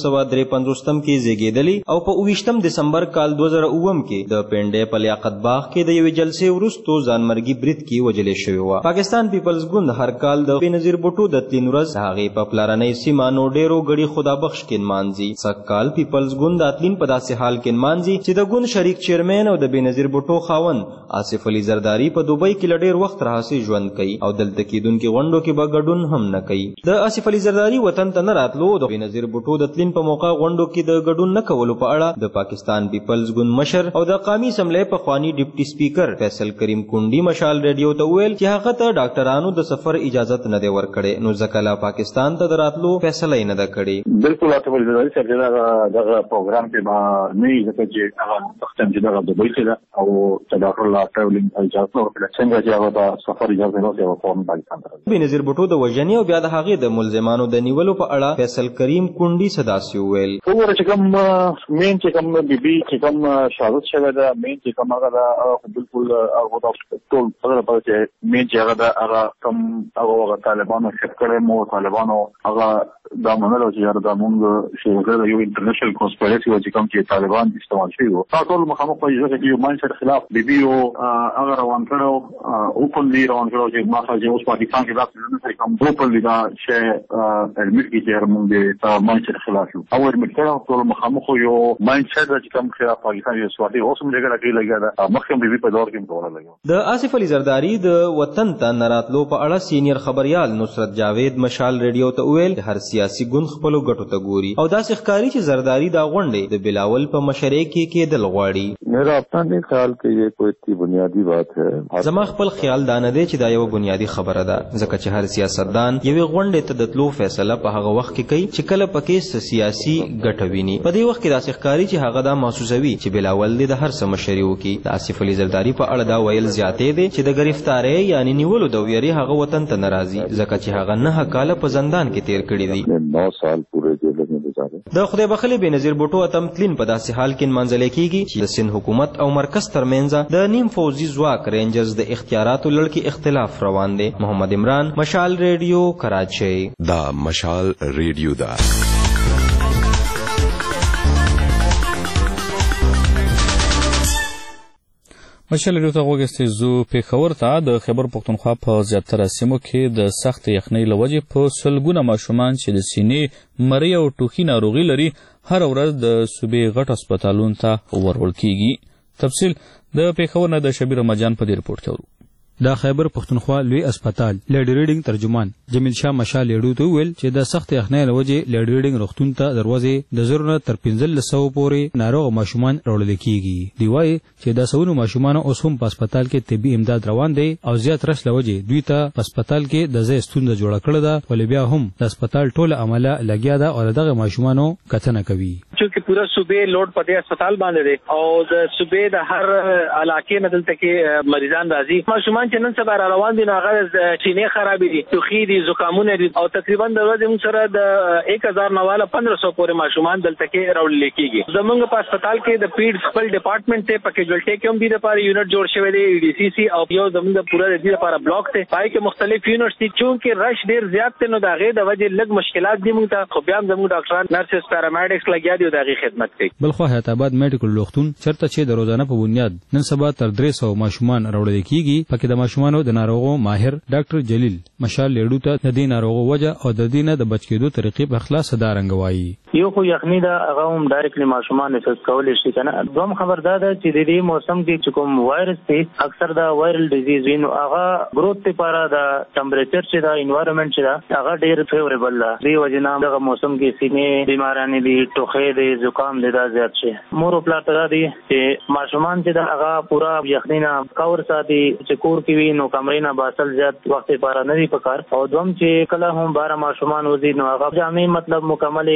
1953 کې زیږېدلی او په 29 دسمبر کال 2009 کې د پنډې په لیاقت باغ کې د یوې جلسې وروسته ځانمرګي برید کې وژلې شوې وه. پاکستان پیپلز ګوند هر کال د بېنظیر بوټو د تلین ورځ د هغې په پلارنۍ سیمه نوډیرو ګړي خدابخش کې نمانځي. سږکال پیپلز ګوند د اتلین په داسې حال کې نمانځي چې د ګوند شریک چیرمین او د بېنظیر بوټو خاوند آصف علي زرداري په دوبۍ کې له ډېر وخت راهیسې ژوند کوي او دلته کېدونکي غونډو کې به ګډون هم نه کوي. د آصف علي زرداري وطن ته نه راتلو د بېنظیر بوټو د تلین په موقع غونډو کې د ګډون نه کولو په اړه د پاکستان پیپلز ګوند مشر او د قومي اسمبلۍ پخواني ډیپټي سپیکر فیصل کریم کونډي مشال ریډیو ته وویل چې هغه ته ډاکټرانو د سفر اجازت نه دی ورکړی نو ځکه لا پاکستان ته د راتلو فیصله یې نه ده کړې.
بالکل آصف علي زرداري صاحب دغه پروګرام کې به نه وي ځکه چې هغه وختم چې دغه دوبۍ کې ده او د ډاکټر لا ټراولینګ اجازه ورکړه څنګه چې هغه د سفر اجازه نه لري او فورم پاکستان ته
بېنظیر بوټو د وژنې او بیا د هغې د ملزمانو د نیولو په اړه فیصل کریم کونډي څه داسې وویل.
وګوره چې کوم مین چې کوم بیبي چې کوم شهادت شوی ده مین چې کوم هغه ده هغه بالکل هغه د ټول هغه لپاره چې مین چې هغه ده هغه کوم هغه طالبانو شپ کړی مو طالبانو هغه دا منلو چې هغه د مونږ چې یو انټرنیشنل کانسپیرسي و چې کوم چې طالبان استعمال شوي وو ټول مخامخ په ځکه چې یو مایندسیټ خلاف بیبي او هغه روان کړو اوپنلی روان کړو چې ما چې اوس پاکستان کې دا کوم اوپنلی دا شی اډمیټ کړي چې موږ د مایندسیټ خلاف یو او اډمیټ کړو ټول مخامخ یو مایندسیټ چې کوم خلاف پاکستان یو سوادي اوس موږ جګړه کې لګیا ده مخکې بیبي په دور کې کوله لګیا.
د آصف علي زرداري د وطن ته نه راتلو په اړه سینیر خبريال نصرت جاوید مشال ریډیو ته وویل هر سیاسي ګوند خپلو ګټو ته ګوري او داسې ښکاري چې زرداري دا غونډې د بلاول په مشرۍ کې کېدل غواړي.
میرا اپنا نہیں خیال کہ یہ کوئی اتنی بنیادی بات ہے.
زما خپل خیال دا نه دی چې دا یو بنیادی خبره ده ځکه چې هر سیاستدان یوې غونډې ته د تلو فیصله په هغه وخت کې کوي چې کله پکې سیاسي ګټه ویني. په دې وخت کې داسې ښکاري چې هغه دا محسوسوي چې بلاول د هر څه مشري وکړي. د آصف علي زرداري په اړه دا ویل زیاتې دی چې د ګرفتارۍ یعنی نیولو د ویرې هغه وطن ته نه راځي ځکه چې هغه 9 کاله په زندان کې تیر کړي دي.
9 سال پورے جیل میں گزارے.
د خدای بخښلي بېنظیر بوټو اتم تلین په داسې حال کې نمانځلی کېږي چې د سند حکومت او مرکز ترمنځ د نیم فوجي ځواک رینجرز د اختیاراتو لړ کې اختلاف روان دی. محمد عمران مشال ریډیو کراچۍ.
دا مشال ریډیو دا
مشال ریډیو ته غوږ استئ. زو پېښور ته د خیبر پښتونخوا په زیاتره سیمو کې د سخت یخنۍ له وجې په سلګونه ماشومان چې د سینې مرۍ او ټوخي ناروغي لري هر ورځ د صوبې غټ هسپتالونو ته ورول کېږي. تفصیل د پېښور نه د شبیر مجان په دې رپورټ کې اورو.
د خیبر پښتونخوا لوی اسپیټال لیډ ریډینګ ترجمان جمیل شاه مشال ریډیو ته ویل چې د سخت یخنۍ له وجې لیډ ریډینګ روغتون ته دروازې د 0 نه تر 1500 پورې ناروغ ماشومان راوړل کېږي. دی وایي چې د سونو ماشومان اوس هم په اسپیټال کې طبي امداد روان دی او زیات رش له وجې دوی ته په اسپیټال کې د ځای ستونزه جوړه کړې ده ولې بیا هم د اسپیټال ټوله عمله لګیا ده او دغه ماشومانو کتنه کوي.
چې پورا صوبې لوډ په دې اسپیټال باندې دی او د صوبې د هر علاقې نه دلته کې مریضان راځي. ماشومان چې نن سبا روان دي هغه چینه خرابې دي توخي دي زکامونه دي او تقریبا د ورځې موږ سره د 1000 نواله 1500 پورې ماشومان دلته کې راوړل کېږي. زمونږ په اسپیټال کې د پیډز خپل ډپارټمنټ ته پکې ګلټې کې هم دي لپاره یونټ جوړ شوی دی ډي سی سی او یو زمونږ پورا د دې لپاره بلاک ته پای کې مختلف یونټس دي چې رش ډیر زیات دی نو دا غي د وجې لږ مشکلات دي موږ ته خو بیا زموږ ډاکټران نرسز پیرامیډکس لګیا دي او دا غي خدمت کوي.
بلخو حیات آباد میډیکل روغتون چرته چې د روزانه په بنیاد نن سبا تر 300 ماشومان راوړل کېږي. پکې د ماشومانو د ناروغو ماهر ډاکټر جلیل مشال لیډو ته د دې ناروغو وجه او د دې نه د بچ کېدو طریقې په خلاص دارنګ وایي.
یو خو یخنی دا هغه هم ډایرکټلی ماشومان افیکټ کولی شي کنه. دوم خبر دا ده چې د دې موسم کې چې کوم وایرس دی اکثر دا وایرل ډیزیز وینو هغه گروث لپاره دا ټمپریچر چې دا انوایرنمنت چې دا هغه ډیر فیوریبل ده. دی وجنه دغه موسم کې سینې بیمارانه دي ټوخې دي زکام دي دا زیات شي. مور او پلار ته دي چې ماشومان چې دا هغه پورا یخنی نه کور ساتي چې کور کې وي نو کمرې نه باسل زیات وخت لپاره نه دی پکار او دوم چې کله هم بار ماشومان وزي نو هغه جامع مطلب مکمل وي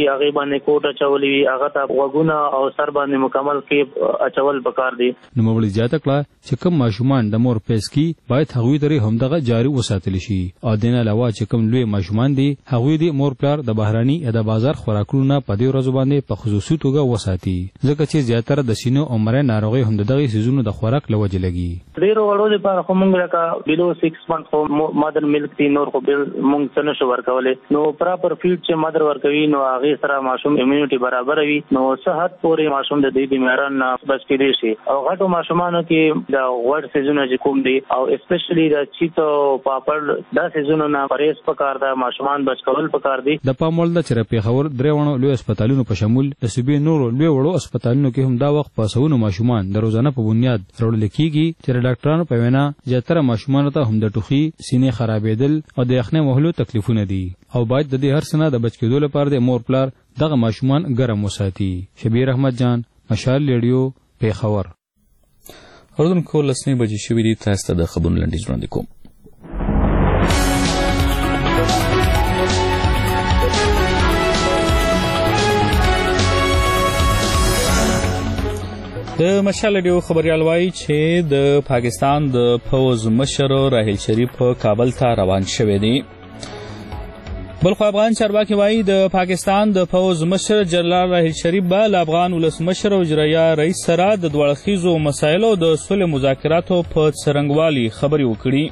هغه باندې کوټ اچولې وي هغه ته وګونه او سر باندې مکمل کې اچول پکار دي.
نوموړي زیاته کړه چې کوم ماشومان د مور پیس کی باید هغوی درې همدغه جاری وساتل شي او دین علاوه چې کوم لوی ماشومان دي هغوی د مور پلار د بهراني یا د بازار خوراکونو نه په دې ورځو باندې په خصوصي توګه وساتي ځکه چې زیاتره د سینو او مرۍ ناروغي هم دغه سيزونو د خوراک لوجه لګي.
ډیرو وړو لپاره خو موږ راکا بلو 6 منث خو مادر ملک دی نور خو موږ څنګه شو ورکولې نو پراپر فیډ چې مادر ورکوي نو هغه سره ماشوم امیونټي برابر وي نو صحت پورې ماشوم د دې بیماران نه بچ کېدي شي او غټو ماشومانو کې د غوړ سيزونه چې کوم دي او اسپیشلی د چیتو پاپړ دا سيزونه نه پرېس پکار دا ماشومان بچ کول پکار دي. د
پامول د چرپی خبر درېونو لوی هسپتالونو په شمول د صوبې نور لوی وړو هسپتالونو کې هم دا وخت په سونو ماشومان د روزانه په بنیاد راوړل کیږي چې ډاکټرانو په وینا زیاتره ماشومان ته هم د ټوخي سینې خرابېدل او د یخنۍ وهلو تکلیفونه دي او باید د دې هر څه نه د بچ کېدو لپاره د مور پلار دغه ماشومان ګرم وساتي. شبیر احمد جان مشال ریډیو پیښور.
اوردونکو لسنی بجې شوې دي تاسو ته د خبرونو لنډیز وړاندې کوم. د مشال ریډیو خبريال وایي چې د پاکستان د فوز مشر راحیل شریف کابل ته روان شوی دی. بلخو افغان چارواکي وایي د پاکستان د فوز مشر جنرال راحیل شریف به له افغان ولسمشر او اجرایه رئیس سره د دواړه خیزو مسایلو د صلح مذاکراتو په څرنګوالي خبرې وکړي.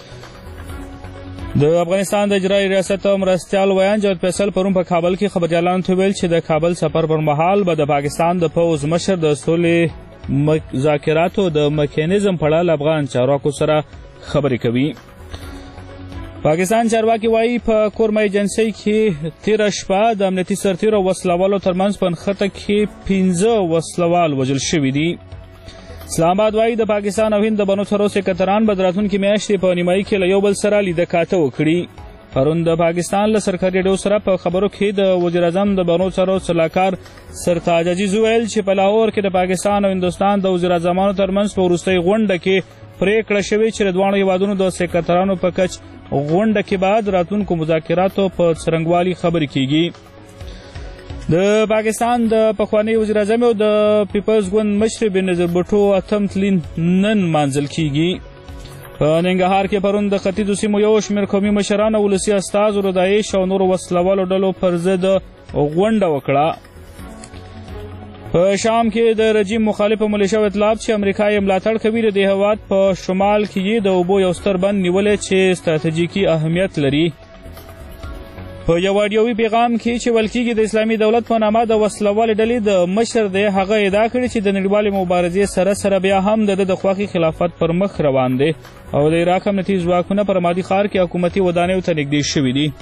د افغانستان د اجرایي ریاست مرستیال ویان جاوید فیصل پرون په کابل کې خبريالانو ته ویل چې د کابل سفر پر مهال به د پاکستان د فوز مشر د صلح مذاکراتو د میکانیزم په اړه افغان چارواکو سره خبرې کوي. پاکستان چارواکي وایي په کورمه ایجنسۍ کې تیره شپه د امنیتي سرتیرو وسلوالو ترمنځ په نښته کې 15 وسلوال وژل شوي دي. اسلام آباد وایي د پاکستان او هند د بنو څرو سکرتران به د راتلونکي میاشتې په نیمایي کې له یو بل سره لیده کاته وکړي. پرون د پاکستان له سرکاري ریډیو سره په خبرو کې د وزیر اعظم د بنو څرو سلاکار سرتاج عزیز ویل چې په لاهور کې د پاکستان او هندوستان د وزیر اعظمانو ترمنځ په وروستۍ غونډه کې پریکړه شوې چې د دواړو هیوادونو د سکرترانو په کچ غونډه کې بعد راتلونکو مذاکراتو په څرنګوالي خبرې کیږي. د پاکستان د پخوانی وزیر اعظم او د پیپلز ګوند مشر بېنظیر بوټو اتم تلین نن مانځل کیږي. په ننګرهار کې پرون د ختیځو سیمو یو شمېر قومي مشران او ولسي استازو د داعش او نورو وسلوالو ډلو پر ضد غونډه وکړه. په شام کې د رژیم مخالف ملیشو اطلاع چې امریکا یې ملاتړ کوي د دې هېواد په شمال کې د اوبو یو ستر بند نیولې چې ستراتیژیکي اهمیت لري. په یو ویډیوي پیغام کې چې ویل کېږي د اسلامي دولت په نامه د وسلوالې ډلې د مشر دی هغه ادعا کړې چې د نړیوالې مبارزې سره بیا هم د خوښې خلافت پر مخ روان دی او د عراق امنیتي ځواکونه په رمادي ښار کې حکومتي ودانیو ته نږدې شوي دي.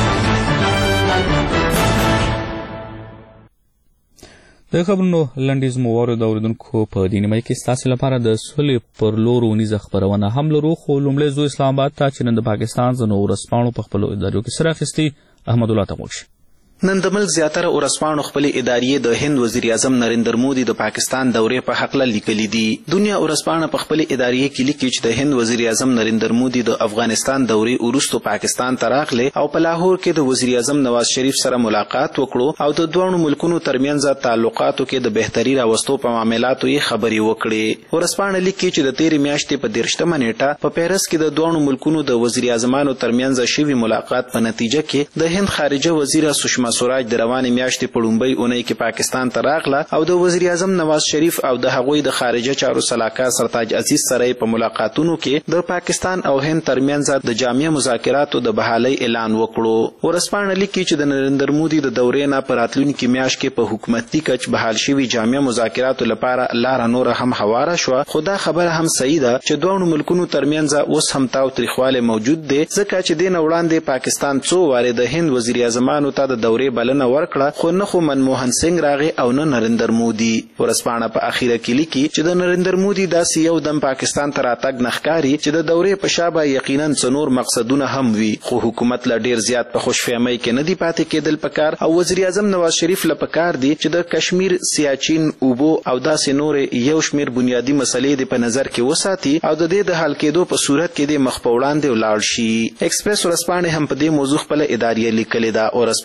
د خبرونو لنډیز مو واورئ. د اورېدونکو په دې نیمایي کې ستاسې لپاره د سولې پر لور ونیزه خپرونه هم لرو خو لومړی ځو اسلام آباد ته چې نن د پاکستان ځینو ورځپاڼو په خپلو اداریو کې سر اخیستي. احمد الله تموش.
نن د ملک زیاتره ورځپاڼو خپلې ادارې د هند وزیر اعظم نریندر مودي د پاکستان دورې په حق لیکلي دي. دنیا ورځپاڼه په خپلې ادارې کې لیکي چې د هند وزیر اعظم نریندر مودي د افغانستان دورې وروسته پاکستان ته راغلی او په لاهور کې د وزیر اعظم نواز شریف سره ملاقات وکړو او د دوه ملکونو ترمنځ تعلقاتو کې د بهتري راوستو په معاملاتو یې خبرې وکړې. ورځپاڼه لیکي چې د تیرې میاشتې په 13مه نیټه په پیرس کې د دوه ملکونو د وزیر اعظمانو ترمنځ شوی ملاقات په نتیجه کې د هند خارجه وزیر سشما سوراج د روانې میاشتې په لومبۍ اونۍ کې پاکستان ته راغله او د وزیر اعظم نواز شریف او د هغوی د خارجه چارو سلاکار سرتاج عزیز سره په ملاقاتونو کې د پاکستان او هند ترمنځ د جامع مذاکراتو د بحالۍ اعلان وکړو. ورځپاڼه لیکي چې د نریندر مودي د دورې نه په راتلونکي میاشت کې په حکومتي کچ بحال شوي جامع مذاکراتو لپاره لاره نوره هم هواره شوه خو دا خبره هم صحیح ده چې دوه ملکونو ترمنځ اوس هم تاوتریخوالی موجود دی ځکه چې دې نه وړاندې پاکستان څو وارې د هند وزیر اعظمانو ته د دورې بلنه ورکړه خو نه خو منموهن سنگ راغی او نه نریندر مودي. ورځپاڼه په اخیره کې لیکي چې د نریندر مودي داسې یو دم پاکستان ته راتګ نه ښکاري چې د دورې په شا به یقینا څه نور مقصدونه هم وي خو حکومت له ډیر زیات په خوشفهمۍ کې نه دی پاتې کېدل پکار او وزیر اعظم نواز شریف له پکار دی چې د کشمیر سیاچین اوبو او داسې نور یو شمیر بنیادی مسلې د په نظر کې وساتي او د دې د حل کېدو په صورت کې د مخ په وړاندې ولاړ شي. ایکسپریس ورځپاڼه هم په دې موضوع خپل ادارې لیکلې ده. ورځپاڼه لیکي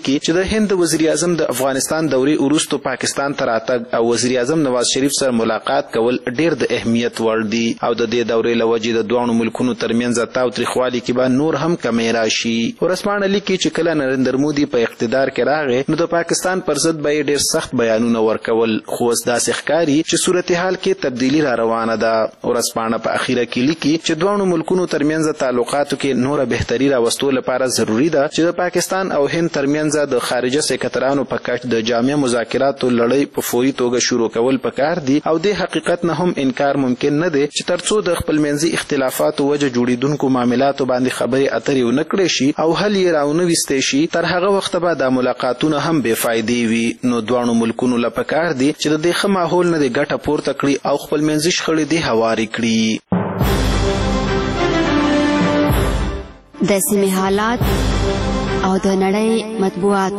لیکي چې د هند وزیر اعظم د افغانستان دورې وروسته پاکستان ته راتګ او وزیر اعظم نواز شریف سره ملاقات کول ډېر د اهمیت وړ دي او د دې دورې له وجې د دوه ملکونو ترمنځ تاوتریخوالي کې به نور هم کمی راشي. ورسپانه لیکي چې کله نریندر مودي په اقتدار کې راغی نو د پاکستان پر ضد به ډېر سخت بیانونه ورکول، خو اوس داسې ښکاري چې صورتحال کې تبدیلي را روانه ده. ورسپانه په اخیره کې لیکي چې دوه ملکونو ترمنځ تعلقاتو کې نور بهتري راوستو لپاره ضروری ده چې د پاکستان او هند ترمنځ د خارجه سکرټرانو په کچ د جامع مذاکراتو لړۍ په فوري توګه شروع کول پکار دي او د حقیقت نه هم انکار ممکن نه دی چې ترڅو د خپلمنځي اختلافاتو وجه جوړیدونکو معاملاتو باندې خبرې اترې ونه کړې شي او حل یې راونه وستې شي، تر هغه وخت به د ملاقاتونه هم بې فایدې وي. نو دوه ملکونو له پکار دي چې د دې ښه ماحول نه د ګټه پورته کړي او خپلمنځي شخړې دې هوارې کړي.
د سیمې حالات او د نړۍ مطبوعات.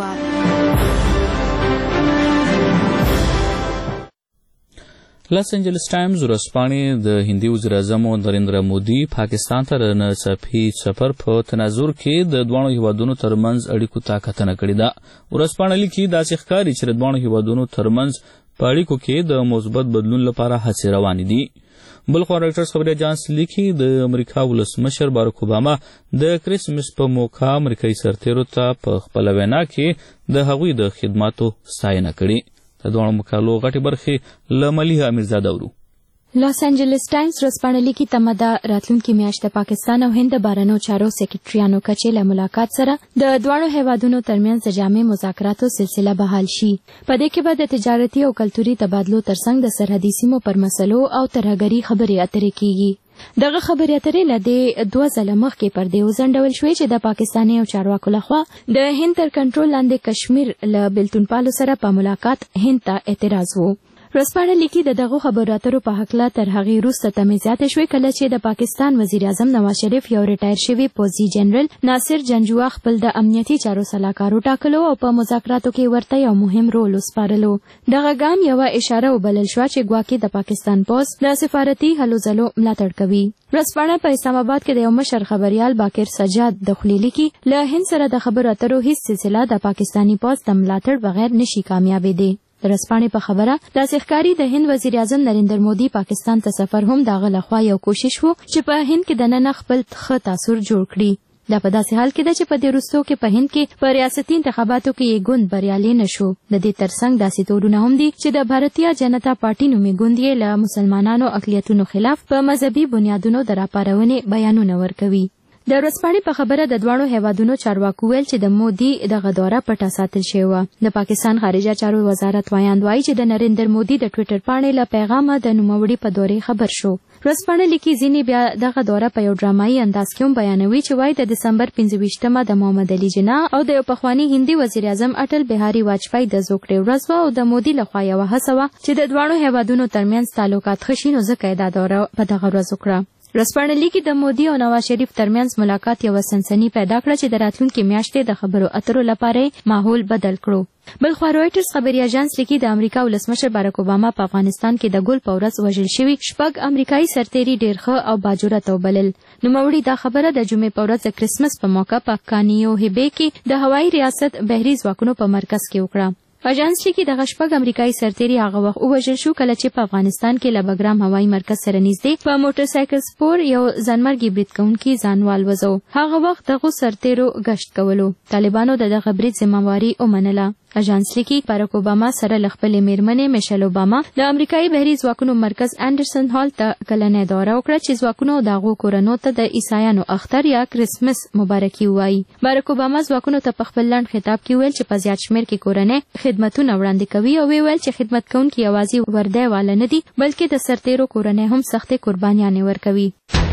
لاس انجلس ټایمز ورځپاڼې د هندي وزیر اعظم نریندر مودي پاکستان ته د ناڅاپي سفر په تناظر کې د دوه هیوادونو ترمنځ اړیکو ته کتنه کړې ده. ورځپاڼه لیکي داسې ښکاري چې د دوه هیوادونو ترمنځ په اړیکو کې د مثبت بدلون لپاره هڅې روانې دي. بل خوا راکټرز خبري اجانس لیکي د امریکا ولسمشر باراک اوباما د کرسمس په موقع امریکایي سرتیرو ته په خپل وینا کې د هغوی د خدماتو ستاینه کړې. د دوه مقالو غټي برخې له ملیحه امیرزاده ورو.
لاس انجلس ټایمز ورځپاڼه لیکي تمه راتلونکي میاشت پاکستان او هند بهرنیو چارو سکرټریانو کچې له ملاقات سره د دواړو هیوادونو ترمنځ د جامع مذاکراتو سلسله بحال شي. په دې کې به د تجارتي او کلتوري تبادلو ترڅنګ د سرحدي سیمو پر مسلو او ترهګرۍ خبرې اترې کیږي. دغه خبرې اترې له دې دوه ځله مخکې پر دې وځنډول شوې چې د پاکستاني او چارواکو لخوا د هند تر کنټرول لاندې کشمیر له بېلتونپالو سره په ملاقات هند ته اعتراض و. ورځپاڼه لیکي د دغو خبرو اترو په هکله تر هغې وروسته تمې زیاتې شوې کله چې د پاکستان وزیر اعظم نواز شریف یو ریټایر شوي پوځي جنرال ناصر جنجوعه خپل د امنیتي چارو سلاکار وټاکلو او په مذاکراتو کې ورته یو مهم رول وسپارلو. دغه ګام یوه اشاره وبلل شوه چې ګواکې د پاکستان پوځ د سفارتي هلو ځلو ملاتړ کوي. ورځپاڼه په اسلام آباد کې د یو مشر خبریال باقر سجاد د خولې لیکي له هند سره د خبرو اترو هیڅ سلسله د پاکستاني پوځ د ملاتړ بغیر نشي کامیابېدی. د ورځپاڼې په خبره داسې ښکاري د هند وزیر اعظم نریندر مودي پاکستان ته سفر هم د هغه لخوا یو کوشش و چې په هند کې دننه خپل ښه تاثر جوړ کړي. دا په داسې حال کې ده چې په دې وروستو کې په هند کې په ریاستي انتخاباتو کې یې ګوند بریالی نه شو. د دې ترڅنګ داسې تورونه هم دي چې د بھارتیه جنتا پارټي نومي ګوند یې له مسلمانانو اقلیتونو خلاف په مذهبي بنیادونو د راپارونې بیانونه ورکوي. د ورځپاڼې په خبره د دواړو هیوادونو چارواکو ویل چې د مودي دغه دوره پټه ساتل شوې وه. د پاکستان خارجه چارو وزارت وایاند وایي چې د نریندر مودي د ټویټر پاڼې له پیغامه د نوموړي په دورې خبر شو. ورځپاڼه لیکي ځینې بیا دغه دوره په یو ډرامایي انداز کې هم بیانوي چې وایي د دسمبر 25مه د محمد علي جناح او د یو پخواني هندي وزیر اعظم اټل بهاري واجپائی د زوکړې ورځ وه او د مودي لخوا یوه هڅه وه چې د دواړو هیوادونو ترمنځ تعلقات ښه شي، نو ځکه یې دا دوره په دغه ورځ وکړه. ورځپاڼه لیکي د مودي او نواز شریف ترمنځ ملاقات یوه سنسني پیدا کړه چې د راتلونکي میاشتې د خبرو اترو لپاره ماحول بدل کړو. بل خوا رویټرز خبري اژانس لیکي د امریکا ولسمشر باراک اوباما په افغانستان کې د ګل په ورځ وژل شوي 6 امریکایي سرتیري ډېر ښه او باجرته وبلل. نوموړي دا خبره د جمعې په ورځ د کرسمس په موقع په کانیو هیبې کې د هوایي ریاست بحري ځواکونو په مرکز کې وکړه. اژانس لیکي دغه 6 امریکایي سرتیري هغه وخت ووژل شو کله چې په افغانستان کې له بګرام هوایي مرکز سره نږدې په موټر سایکل سپور یو ځانمرګي برید کوونکي ځان والوځو. هغه وخت دغو سرتیرو گشت کولو. طالبانو د دغه برید ذمہواري ومنله. اژانس لیکي باراک اوباما سره له خپلې میرمنې میشل اوباما د امریکایي بحري ځواکونو مرکز انډرسن هال ته کلنۍ دوره وکړه چې ځواکونو د هغو کورنو ته د عیسایانو اختر یا کرسمس مبارکي ووایي. باراک اوباما ځواکونو ته په خپل لنډ خطاب کې ویل چې په زیات شمېر کې کورنۍ خدمتونه وړاندې کوي او ویل چې خدمت کوونکي یوازې وردی واله نه دي بلکې د سرتیرو کورنۍ هم سختې قربانیانې ورکوي.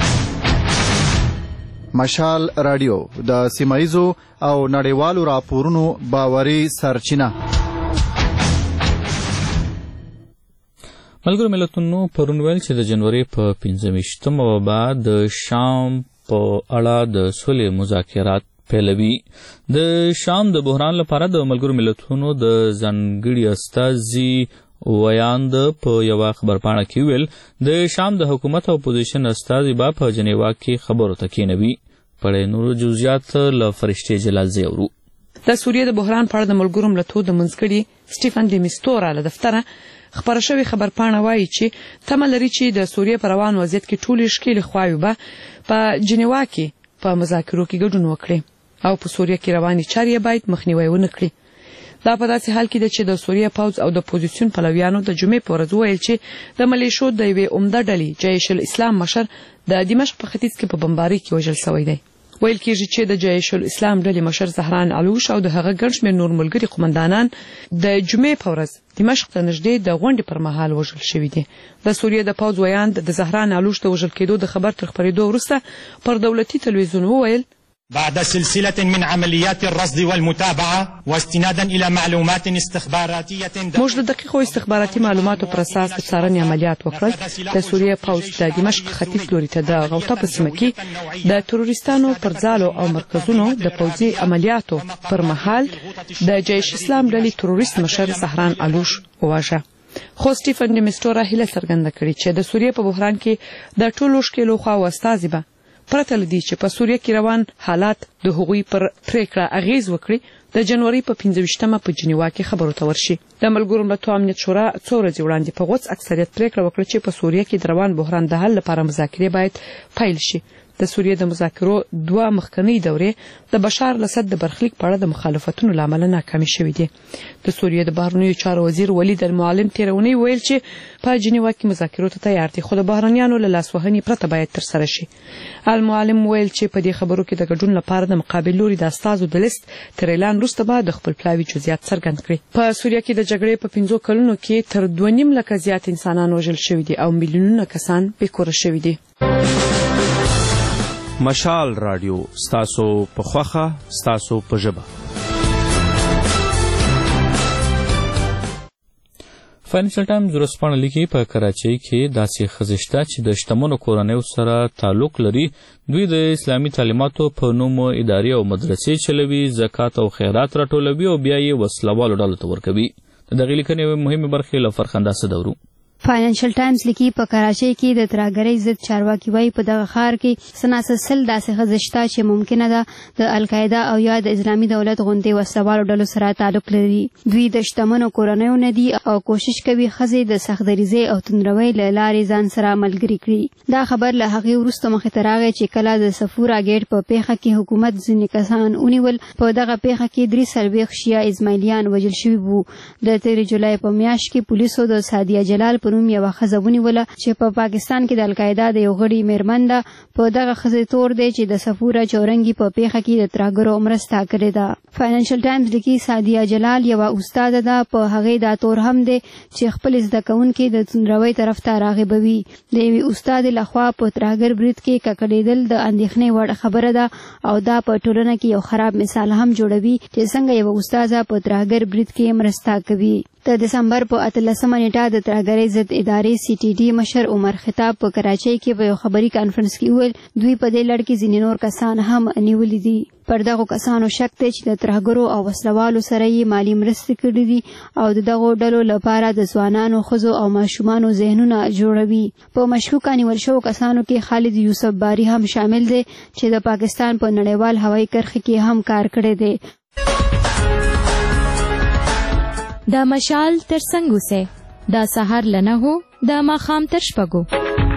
مشال رادیو د سیمایزو او نړیوالو راپورونو باوري سرچینه.
ملګرو ملتونو پرون ویل چې د جنوري په 25مه به د شام په اړه د صلح مذاکرات پیلوي. د شام د بحران لپاره د ملګرو ملتونو د ځانګړي استازي ویاند په یوه خبرپاڼه کې ویل د شام د حکومت او اپوزیشن استازي به په جنیوا کې خبرو ته کېنوي. په نورو جزئیات له فرشتې جلال زیورو.
د سوریې د بحران په اړه د ملګرو ملتونو د منځګړي سټیفن ډي میستورا له دفتره خبره شوې خبرپاڼه وایي چې تمه لري چې د سوریې په روان وضعیت کې ټولې ښکېلې خواوې به په جنیوا کې په مذاکرو کې ګډون وکړي او په سوریه کې روانې چارې باید مخنیوی ونه کړي. دا په داسې حال کې ده چې د سوریه پوځ او د اپوزیسیون پلویانو د جمعې په ورځ وویل چې د ملیشو د یوې عمده ډلې جیش الاسلام مشر د دمشق په ختیځ کې په بمبارۍ کې وژل شوی دی. ویل کېږي چې د جیش الاسلام ډلې مشر زهران علوش او د هغه ګڼ شمېر نور ملګري قومندانان د جمعې په ورځ دمشق ته نږدې د غونډې پر مهال وژل شوي دي. د سوریې د پوځ ویاند د زهران علوش د وژل کېدو د خبر تر خپرېدو وروسته پر دولتي تلویزیون وویل
بعد سلسلة من عمليات الرصد والمتابعة واستنادا إلى معلومات استخباراتية
موږ د دقیقو استخباراتي معلوماتو پر اساس د څارنې عملیات وکړل. د سوریې پوځ د دمشق ختیځ لوري ته د غوطه په سیمه کې د تروریستانو پر ځالو او مرکزونو د پوځي عملیاتو پر مهال د جیش اسلام ډلې تروریست مشر زهران علوش وواژه. خو سټیفن ډي میستورا هیله څرګنده کړې چې د سوریې په بحران کې د ټولو ښکېلو خواوو استازي به پرته له دې چې په سوریه کې روان حالات د هغوی پر پریکړه اغیز وکړي د جنوري په 15مه په جنیوا کې خبرو ته ورشي. د ملګرو ملتونو امنیت شورا څو ورځې وړاندې په غوڅ اکثریت پریکړه وکړه چې په سوریه کې د روان بحران د حل لپاره مذاکرې باید پیل شي. د سوریې د مذاکرو دوه مخکنی دورې د بشار الاسد د برخلیک په اړه د مخالفتونو لامل ناکامې شوې دي. د سوریې د بهرنیو چارو وزیر ولید المعلم تیرونی ویل چې په جنیوا کې مذاکرو ته تیار دي خو د بهرنیانو له لاسوهنې پرته باید ترسره شي. المعلم ویل چې په دې خبرو کې د ګډون لپاره د مقابل لوري د استازو د لیست تر اعلان وروسته به د خپل پلاوي جزئیات څرګند کړي. په سوریه کې د جګړې په 5 کلونو کې تر 2.5 لکه زیات انسانان وژل شوي دي او میلیونونه کسان بېکوره شوي دي.
مشال رادیو ستاسو په خوخه ستاسو په ژبه.
فاینانشل ټایمز ورځپاڼه لیکي په کراچۍ کې داسې ښځې شته چې د شتمنو کورنیو سره تعلق لري. دوی د اسلامي تعلیماتو په نوم ادارې او مدرسې چلوي، زکات او خیرات راټولوي او بیا یې وسلوالو ډلو ته ورکوي. د دغې لیکنې مهمې برخې له فرخنده صدورو.
فاینانشل ټایمز لیکي په کراچۍ کې د ترهګرۍ ضد چارواکي وایي په دغه ښار کې سناسل داسې ښځې شته چې ممکنه ده د القاعده او یا د اسلامي دولت غوندې وسلوالو ډلو سره تعلق لري. دوی د شتمنو کورنیو نه دي او کوشش کوي ښځې د سختدریزۍ او توندروۍ له لارې ځان سره ملګري کړي. دا خبر له هغې وروسته مخې ته راغی چې کله د صفورا ګیټ په پیښه کې حکومت ځینې کسان ونیول. په دغه پیښه کې 43 شیعه اسماعیلیان وژل شوي وو. د 13 جولای په میاشت کې پولیسو د سادیه جلال په نوم یوه ښځه ونیوله چې په پاکستان کې د القاعده د یو غړي میرمن ده. په دغه ښځې تور دی چې د صفوره چورنګي په پیښه کې د ترهګرو مرسته کړې ده. فاینانشل ټایمز لیکي سادیه جلال یوه استاده ده. په هغې دا تور هم دی چې خپل زده کوونکي د توندروۍ طرف ته راغبوي. د یوې استادې لخوا په ترهګر برید کې ککړېدل د اندېښنې وړ خبره ده او دا په ټولنه کې یو خراب مثال هم جوړوي چې څنګه یوه استاده په ترهګر برید کې مرسته کوي. د دسمبر په 18مه نیټه د ترهګرۍ ضد ادارې سی ټي ډي مشر عمر خطاب په کراچۍ کې په یو خبري کانفرنس کې وویل دوی په دې لړ کې ځینې نور کسان هم نیولي دي. پر دغو کسانو شک دی چې د ترهګرو او وسلوالو سره یې مالي مرستې کړي دي او د دغو ډلو لپاره د ځوانانو ښځو او ماشومانو ذهنونه جوړوي. په مشکوکه نیول شوو کسانو کې خالد یوسف باری هم شامل دی چې د پاکستان په نړیوال هوایي کرښې کې هم کار کړی دی.
د مشال تر څنګ اوسئ، د سهار له 9 د ماښام تر 6.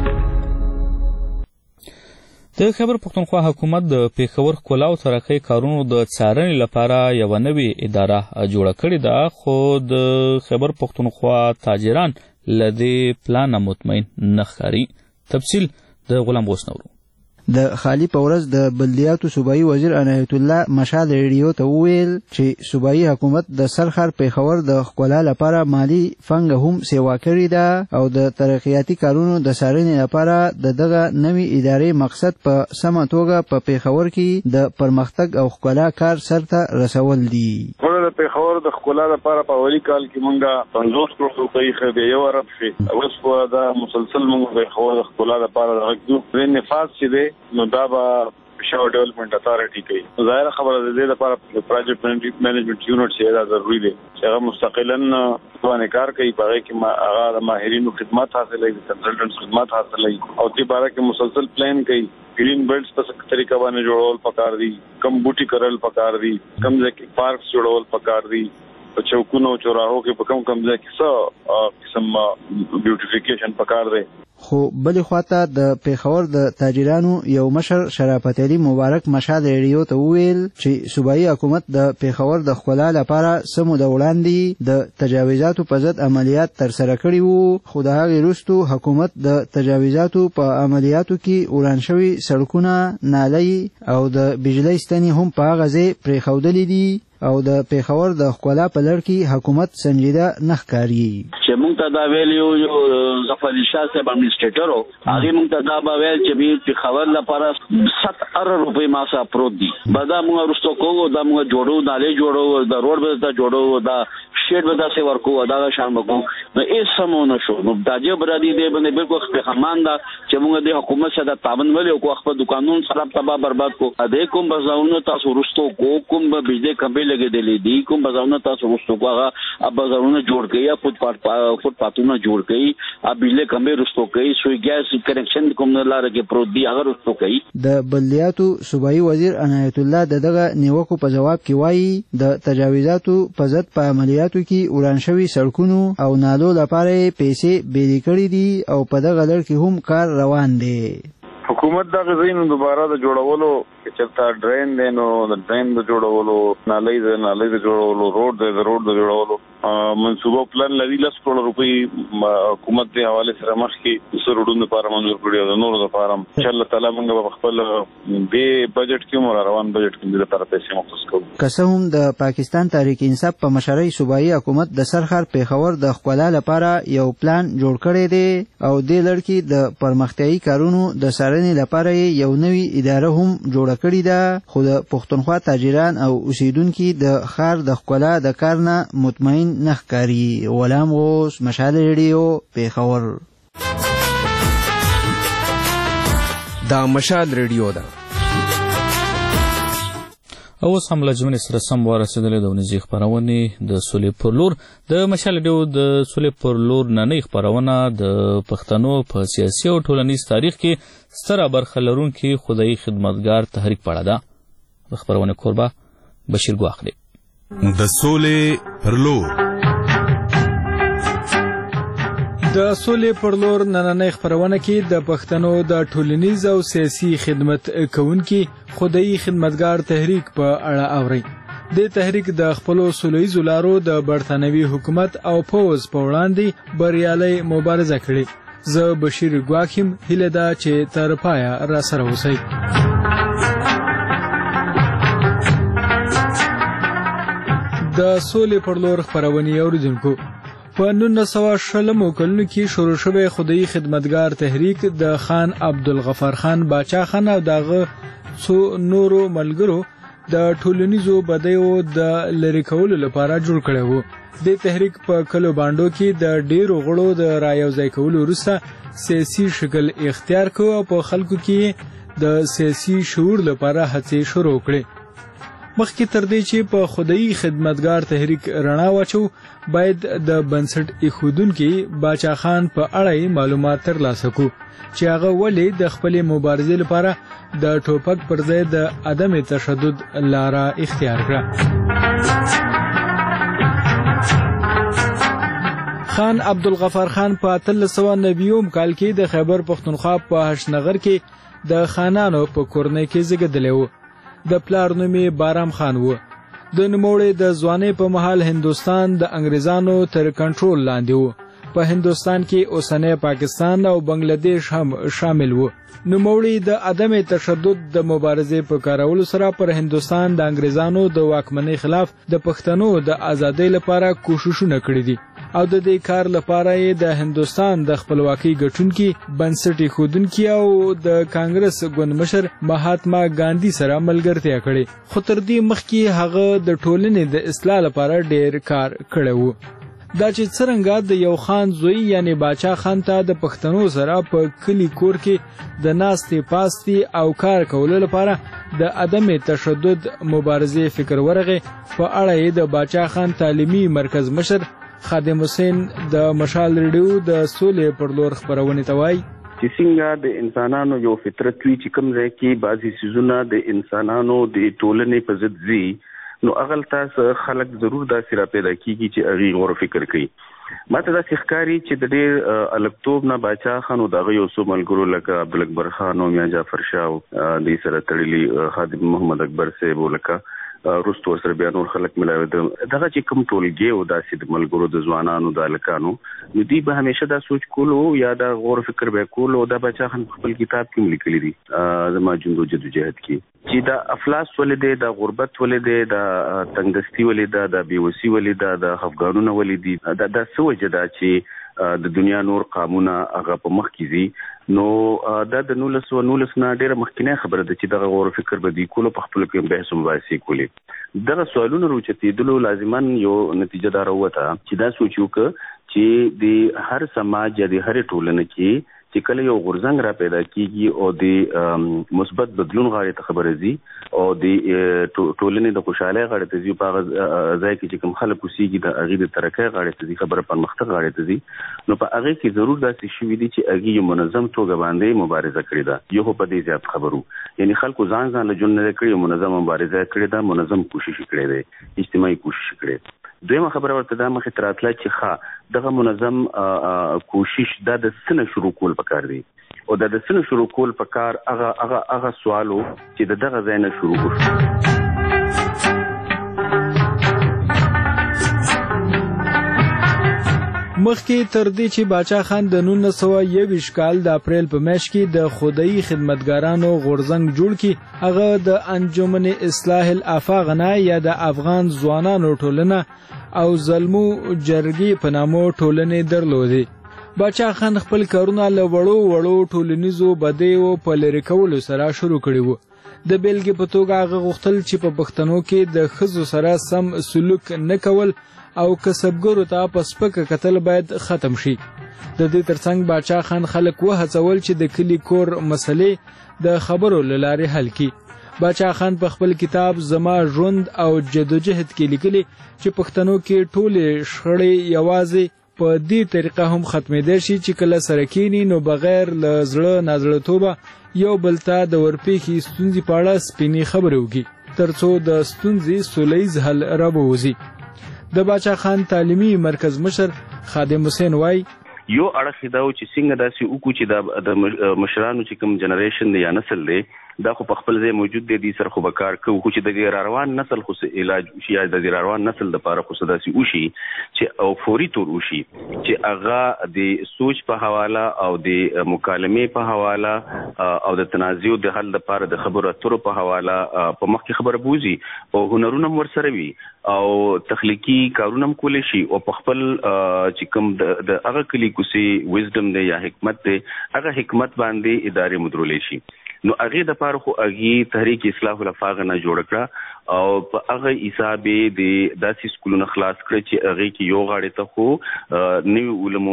د خیبر پښتونخوا حکومت د پېښور ښکلا او ترقۍ کارونو د څارنې لپاره یوه نوې اداره جوړه کړې ده، خو د خیبر پښتونخوا تاجران له دې پلانه مطمئن نه ښکاري. تفصیل د غلام غوث نورو.
د خالی په ورځ د بلدیاتو صوبایي وزیر عنایت الله مشال ریډیو ته وویل چې صوبایي حکومت د سرخر پېښور د ښکلا لپاره مالی فنګ هم سیوا کړې ده او د ترقیاتي کارونو د څارنې لپاره د دغه نوې ادارې مقصد په سمه توګه په پېښور کې د پرمختګ او ښکلا کار سرته رسول دي.
د پېښور د ښکلا لپاره په اولي کال کې مونږه 50 کروڑ روپۍ خرڅې یو ارب شي. اوس په دا مسلسل مونږ پېښور د ښکلا لپاره راغلو. د نفاذ چې دی نو دا به
پېښور ډیولپمنٹ اتارټي کوي. ظاهر خبره ده د لپاره پروجیکټ مینجمنت یونټ چې دا ضروري دی چې هغه مستقلاً باندې کار کوي. په هغه کې هغه د ماهرینو خدمات حاصلوي، د کنسلټنټ خدمات حاصلوي او دې باره کې مسلسل پلان کوي. گرین بیلټس په څه طریقه باندې جوړول پکار دي، کم بوټي کرل پکار دي، کم ځای کې پارکس جوړول پکار دي، په چوکونو چوراهو کې په کم ځای کې څه قسم بیوټیفیکیشن پکار دی.
خو بلې خواته د پیښور د تاجرانو یو مشر شرافت علي مبارک مشال ریډیو ته وویل چې صوبایي حکومت د پیښور د ښکلا لپاره سمو د وړاندې د تجاوزاتو په ضد عملیات ترسره کړي وو، خو د هغې وروستو حکومت د تجاوزاتو په عملیاتو کې وران شوي سړکونه، نالۍ او د بجلۍ ستنې هم په هغه ځای پرېښودلې دي او د پیښور د ښکلا په لړ کې حکومت سنجیده نه ښکاري.
چې موږ ته دا ویلیو یو ظفر علي شاه صاحب اډمنسټریټر و، هغې موږ ته دا به ویل چې پیښور لپاره 70 روپۍ ماسه پروت دي، به دا موږ وروسته کوو، دا موږ جوړو، نالۍ جوړو، دا روډ به دا جوړو، دا شیډ به داسې ورکوو، دغه شان به کوو. نو هېڅ سم ونه شو. نو دا جب را دي دی باندې بالکل پېښمان ده چې موږ د حکومت سره تعاون ولې وکړو، خپل دوکانونه خراب تباه برباد کړو. ادې کوم بازارونه تاسو وروسته کوو، کوم به بجلۍ کمبې لګېدلې دي، کوم بازارونه تاسو وروسته کوو، هغه بازارونه جوړ کړئ، فوټ پاتونه جوړ کړئ، بجلۍ کمبې وروسته کوي، سوی ګیس کنیکشن کوم لاره کې پروت دي هغه وروسته کوي.
د بلدیاتو صوبایي وزیر عنایت الله د دغه نیوکو په جواب کې وایي د تجاوزاتو په ضد په عملیاتو کې وران شوي سړکونو او نالو لپاره یې پیسې بیلې کړي دي او په دغه لړ کې هم کار روان دی.
حکومت دا غزینو دوباره د جوړولو چې چلته ډرین دی نو د ډرین د جوړولو، نالۍ د جوړولو، روډ د جوړولو منصوبه پلان لري. 10 کروڑ روپۍ حکومت د حواله سره مخکې د روډونو لپاره منظور کړی او د نورو لپاره ان شاء الله تعالی موږ په خپل د بجټ کې مو روان بجټ کې د لپاره پیسې مخصوص کوو.
که څه هم د پاکستان تحریک انصاف په مشرۍ صوبایي حکومت د سرخر پیښور د ښکلا لپاره یو پلان جوړ کړی دی او دې لړ کې د پرمختیایي کارونو د څارنې لپاره یو نوې اداره هم جوړه کړې ده، خو د پښتونخوا تاجران او اوسیدونکي د ښار د ښکلا د کار نه مطمئن نه ښکاري. غلام غوث، مشال ریډیو، پیښور.
دا مشال ریډیو ده.
اوس هم له جملې سره سم ورسېدلې د ورځې خپرونې د سولې پر لور. د مشال ریډیو د سولې پر لور نننۍ خپرونه د پښتنو په سیاسي او ټولنیز تاریخ کې ستره برخه لرونکي خدایي خدمتګار تحریک په اړه ده. د خپرونې کوربه بشیر ګواخ دی.
د سولې پر لور.
د سولې پر لور نننۍ خپرونه کې د پښتنو د ټولنیز او سیاسي خدمت کوونکي خدایي خدمتګار تحریک په اړه اوري. د تحریک د خپلو سولهییزو لارو د برتانوي حکومت او پوځ په وړاندې بریالۍ مبارزه کړې. زه بشیر ګواخ یم، هیله ده چې تر پایه راسره اوسئ. د سولې پر لور خپرونې اوریدونکو، په 1920 کلونو کې شروع شوی خدایي خدمتګار تحریک د خان عبدالغفار خان باچا خان او دغه څو نورو ملګرو د ټولنیزو بدیو د لری کولو لپاره جوړ کړی وو. د تحریک په کلو باندو کې د ډیرو غړو د رایوځای کولو وروسته سیاسي شکل اختیار کو او په خلکو کې د سیاسي شعور لپاره هڅې شروع کړې. مخکې تر دې چې په خدایي خدمتګار تحریک رڼا واچو، باید د بنسټ ایښودونکي باچا خان په اړه معلومات ترلاسه کړو چې هغه ولې د خپلې مبارزې لپاره د ټوپک پر ځای د عدم تشدد لاره اختیار کړه. خان عبدالغفار خان په 1390 کال کې د خیبر پښتونخوا په هشنغر کې د خانانو په کورنۍ کې زیږیدلی و. د پلار نوم یې بارام خان و. د نوموړي د ځوانۍ په مهال هندوستان د انګریزانو تر کنټرول لاندې و. په هندوستان کې اوسنی پاکستان او بنگلادیش هم شامل و. نوموړي د عدم تشدد د مبارزې په کارولو سره پر هندوستان د انګریزانو د واکمنۍ خلاف د پښتنو د ازادۍ لپاره کوششونه کړي دي او د دې کار لپاره یې د هندوستان د خپلواکۍ ګټونکي بنسټ ایښودونکي او د کانګرس ګوند مشر مهاتما ګاندھی سره ملګرتیا کړې. خو تر دې مخکې هغه د ټولنې د اصلاح لپاره ډېر کار کړی و. دا چې څرنګه د یو خان زوی یعنی باچا خان ته د پښتنو سره په کلی کور کې د ناستې پاستې او کار کولو لپاره د عدم تشدد مبارزې فکر ورغی په اړه یې د باچا خان تعلیمي مرکز مشر خادم حسین د مشال ریډیو د سولې پر لور خبرونه ته وایي
چې څنګه د انسانانو یو فطرت وي چې کوم ځای کې بعضې څیزونه د انسانانو د ټولنې په ضد ځي نو هغلته خلک ضرور داسې را پیدا کېږي چې هغې غور فکر کوي. ما ته داسې ښکاري چې د ډېر الکتوب نه باچا خان او د هغه یو څو ملګرو لکه عبدالاکبر خان او میاں جعفر شاه او دې سره تړلي خادم محمد اکبر صاحب او لکه وروسته ورسره بیا نور خلک ملاوېدل. دغه چې کوم ټولګي او داسې د ملګرو د ځوانانو د هلکانو نو دوی به همیشه دا سوچ کولو یا دا غور فکر به کولو او دا باچا خان په خپل کتاب کې هم لیکلي دي زما جنګ و جدوجهد کې چې دا افلاس ولې دی دا غربت ولې دی دا تنګدستي ولې ده دا بېوسي ولې ده دا خفګانونه ولې دي دا څه وجه ده چې د دنیا نور قامونه هغه په مخ کې ځي. نو دا د 1919 نه ډېره مخکینی خبره ده چې دغه غور فکر به دوی کولو په خپلو کې بحث مباحثې کولې. دغه سوالونه راوچتېدلو لازما یو نتیجه دا راووته چې دا سوچ وکړه چې د هر سماج یا د هرې ټولنې کې چې کله یو غورځنګ را پیدا کیږي او د مثبت بدلون غاړې ته خبره ځي او د ټولنې د خوشحالۍ غاړې ته ځي په هغه ځای کې چې کوم خلک اوسېږي د هغې د ترقۍ غاړې ته ځي خبره پرمختګ غاړې ته ځي نو په هغې کې ضرور داسې شوي دي چې هغې یو منظم توګه باندې مبارزه کړې ده. یو په دې زیات خبرو یعنی خلکو ځان له ژوند نه کړي منظم مبارزه کړې ده منظم کوشش کړی دی اجتماعي کوشش کړی. دویمه خبره ورته دا مخې ته راتله چې دغه منظم کوشش دا د څه نه شروع کول پکار دی او دا د څه نه شروع کول پکار هغه سوالو چې د دغه ځای نه شروع وشو.
مخکې تر دې چې باچا خان د 1921 کال د اپریل په میاشت کې د خدای خدمتګارانو غورځنګ جوړ کړي هغه د انجمن اصلاح الافاق نه یا د افغان ځوانانو ټولنه او زلمو جرګې په نامو ټولنې درلودې. باچا خان خپل کارونه له وړو ټولنیزو بدیو په لرې کولو سره شروع کړي وو. د بیلګې په توګه هغه غوښتل چې په پښتنو کې د ښځو سره سم سلوک نه کول او کسبګرو ته په سپکه کتل باید ختم شي. د دې ترڅنګ باچا خان خلک وهڅول چې د کلي کور مسلې د خبرو له لارې حل کړي. باچا خان په خپل کتاب زما ژوند او جدوجهد کې لیکلي چې پښتنو کې ټولې شخړې یوازې په دې طریقه هم ختمېدای شي چې کله سره کینی نو بغیر له زړه نازړتوبه یو بل ته د ورپېښې ستونزې په اړه سپینې خبرې وکړي ترڅو د ستونزې سولیز حل راووځي. د باچا خان تعلیمي مرکز مشر خادم حسین وایي
یو اړخ دا و چې څنګه داسې وکړو چې د مشرانو چې کوم جنریشن دی یا نسل دی دا خو په خپل ځای موجود دی سره خو به کار کوو خو چې د دې راروان نسل خو علاج وشي یا د دې راروان نسل دپاره خو څه داسې وشي چې او فوري طور وشي چې هغه د سوچ په حواله او د مکالمې په حواله او د تنازع د حل دپاره د خبرو اترو په حواله په مخکې خبره بوځي او هنرونه هم ورسره وي او تخلیقي کارونه هم کولی شي او په خپل چې کوم د هغه کلي کوسې وزډم دی یا حکمت دی هغه حکمت باندې ادارې مدرولی شي. نو هغې دپاره خو هغې تحریک اصلاح الافاق نه جوړه کړه او په هغه حساب یې د داسې سکولونه خلاص کړه چې هغې کې یو غاړې ته خو نوي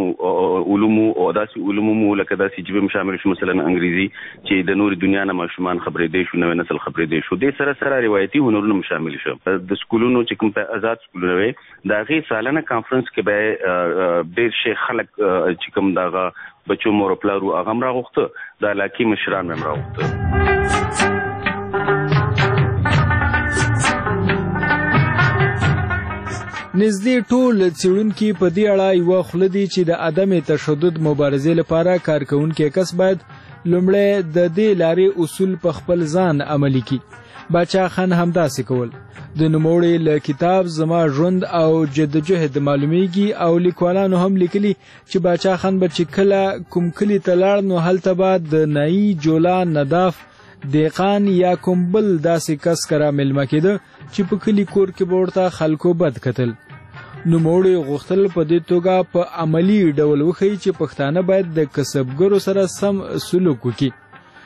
علومو او داسې علومو مو لکه داسې ژبې هم شامل شو مثلا انګریزي چې د نورې دنیا نه ماشومان خبرېدی شو نوی نسل خبرېدی شو دې سره سره روایتي هنرونه هم شامل شو. د سکولونو چې کوم آزاد سکولونه وی د هغې سالانه کانفرنس کې به ډېر شي خلک چې کوم دغه بچو مور پلارو هغه هم راغوښته د علاقې مشران هم راغوښته.
نږدې ټول څېړونکي په دې اړه یوه خوله دي چې د عدم تشدد مبارزې لپاره کارکوونکی کس باید لومړی د دې لارې اصول په خپل ځان عملي کړي. باچا خان همداسې کول. د نوموړي له کتاب زما ژوند او جدوجهد معلومیږي او لیکوالانو هم لیکلي چې باچا خان به چې کله کوم کلي ته لاړ نو هلته به د نایي جولا نداف دیقان یا کوم بل داسې کس کره مېلمه کېده چې په کلي کور کې به ورته خلکو بد کتل. نوموړي غوښتل په دې توګه په عملي ډول وښیي چې پښتانه باید د کسبګرو سره سم سلوک وکړي.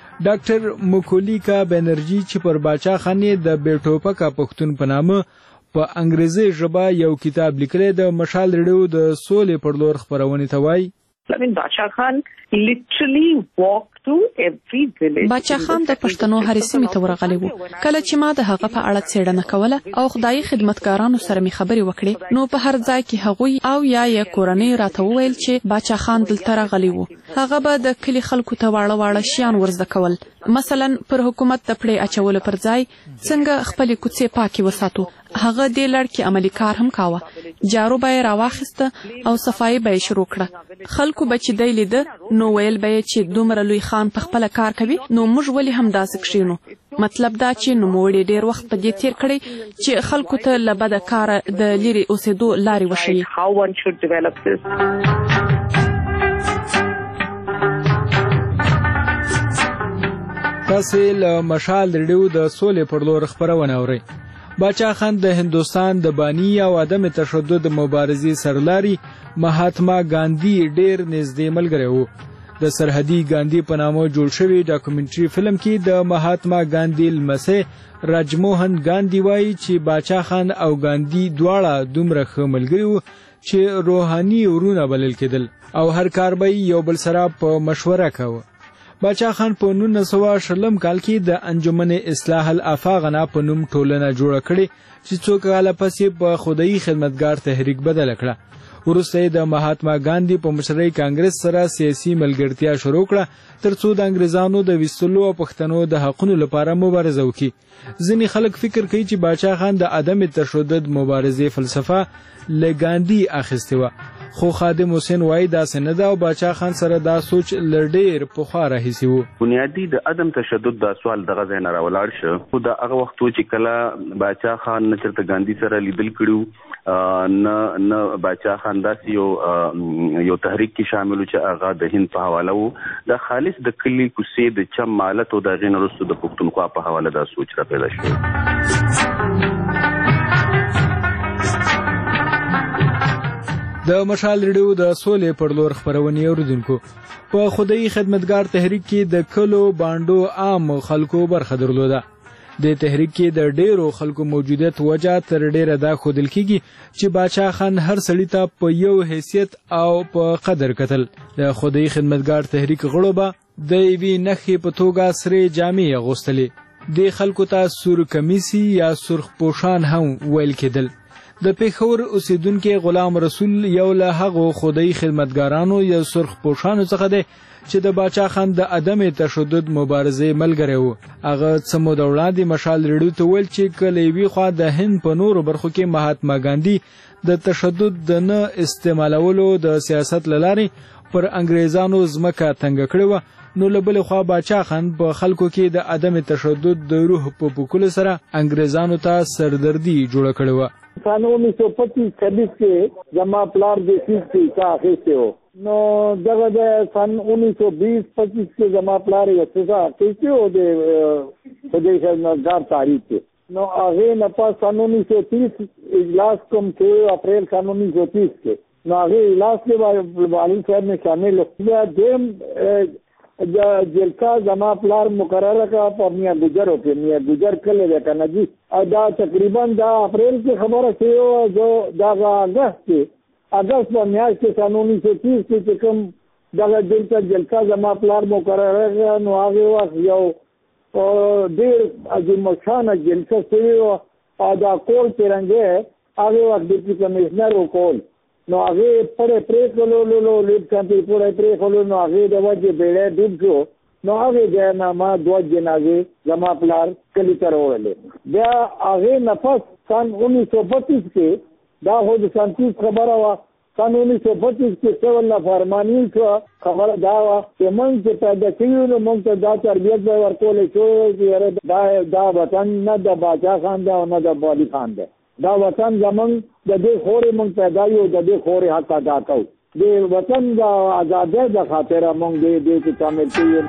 ډاکټر مکولیکا بنرجی چې پر باچا خان د بیټوپکا پښتون په نامه په انګریزي ژبه یو کتاب لیکلی د مشال ریډیو د سولې پر لور خپرونې ته وایي
باچا خان literally walked to every village.
باچا خان د پښتنو هرې سیمې ته ورغلی و. کله چې ما د هغه په اړه څېړنه کوله او خدایي خدمتګارانو سره مې خبرې وکړې، نو په هر ځای کې هغوی او یا یې کورنۍ راته وویل چې باچا خان دلته راغلی و. هغه به د کلي خلکو ته واړه واړه شیان ورزده کول، مثلا پر حکومت د پړې اچولو پر ځای څنګه خپلې کوڅې پاکې وساتو. هغه دې لړ کې عملي کار هم کاوه. جارو به یې راواخیسته او صفایي به یې شروع کړه. خلکو به چې دی لیده نو ویل به یې چې دومره لوی خان په خپله کار کوي، نو موږ ولې هم داسې کښېنو. مطلب دا چې نوموړي ډېر وخت په دې تیر کړی چې خلکو ته له بده کاره د لیرې اوسېدو لارې وښیي.
تاسې له مشال ریډیو د سولې پر لور خپرونه اورئ. باچا خان د هندوستان د بانی او عدم تشدد مبارزې سرلاري مهاتما ګاندھی ډېر نږدې ملګری و. د سرحدي ګاندھی په نامه جوړ شوی ډاکومنټري فلم کې د مهاتما ګاندھی لمسی راجموهن ګاندھی وایي چې باچا خان او ګاندھی دواړه دومره ښه ملګري وو چې روحاني ورونه بلل کېدل او هر کار به یو بل سره په مشوره کاوه. باچا خان په 1920 کال کې د انجمن اصلاح الافاغنا په نوم ټولنه جوړه کړې چې څو کاله پسې په خدایي خدمتګار تحریک بدل کړه. وروسته د مهاتما ګاندھی په مشرۍ کانګرس سره سیاسي ملګرتیا شروع کړه ترڅو د انګریزانو د ویستلو او پښتنو د حقونو لپاره مبارزه وکړي. ځینې خلک فکر کوي چې باچا خان د عدم تشدد مبارزې فلسفه له ګاندھی اخیستې وه، خو خادم حسین وایي داسې نه ده او باچا خان سره دا سوچ له ډېر پخوا راهیسې و.
بنیادي د عدم تشدد دا سوال دغه ځای نه راولاړ شه، خو د هغه وخت و چې کله باچا خان نه چېرته ګاندھی سره لیدل کړي نه باچا خان داسې یو تحریک کې شامل و چې هغه د هند په حواله و. د خالص د کلي کوڅې د چم مالت او د هغې نه وروسته د پښتونخوا په حواله دا سوچ را پیدا شو.
د مشال ریډیو د سولې پر لور خپرونې اوریدونکو، په خدایي خدمتګار تحریک کې د کلو بانډو عام خلکو برخه درلوده. د تحریک کې د ډیرو خلکو موجودیت وجه تر ډیره دا ښودل کېږي چې باچا خان هر سړي ته په یو حیثیت او په قدر کتل. د خدایي خدمتګار تحریک غړو به د یوې نښې په توګه سرې جامې اغوستلې. د خلکو ته سور کمیسي یا سرخ پوشان هم ویل کېدل. د پیښور اوسیدونکي غلام رسول یو له هغو خدایي خدمتګارانو یا سرخ پوشانو څخه دی چې د باچا خان د عدم تشدد مبارزې ملګری و. هغه څه موده وړاندې مشال ریډیو ته ویل چې کله یوې خوا د هند په نورو برخو کې مهاتما ګاندھی د تشدد د نه استعمالولو د سیاست له لارې پر انګریزانو ځمکه تنګه کړې وه، نو له بلې خوا باچا خان په خلکو کې د عدم تشدد د روح په پوکلو سره انګریزانو ته سردردي جوړه کړې وه.
سن 1925-26 کې زما پلار د سیستي کا اخیسته و، نو دغه د سن 1920-25 کې زما پلار یې څه اخیسته و د خدای خدمتګار تاریخ کې. نو هغه نه پاس سن 1930 اجلاس کوم کې اپریل سن 1930 کې نو هغه اجلاس کې والي صاحب نے شامل ہوا. دیم جلسہ زما پلار مقرره کا په میا ګجرو کې میا ګجر کله ده کنه جی او دا تقریبا دا اپریل کې خبره شوی جو دا اگست په میاشت کې سن 1930 کې کوم دا جلسہ زما پلار مقرره نو هغه وخت یو ډېر عظیم شان جلسه شوی او دا کول ترنګه هغه وخت ډیپټي کمشنر وکول نو هغه پرې پریکولو لیډ کمپی پرې پریکولو نو هغه د وجه بیړې ډوب شو. نو هغه د نامه دوه جنازې زما پلار کلی تر وړلې. بیا هغه نفس سن 1932 کې دا هو د سنتیس خبره وا. سن 1932 کې څول فرمانی شو خبره دا وا چې مونږ چې پیدا کیو نو مونږ ته دا تربیت به ورکولې شو چې دا وطن نه د باچا خان دی او نه د والی خان دی. دا وطن زمونږ د دې خورې مونږ پیدا یو د دې خورې حق ادا کوو. د وطن د آزادۍ د خاطر مونږ دې کې شامل کیږو.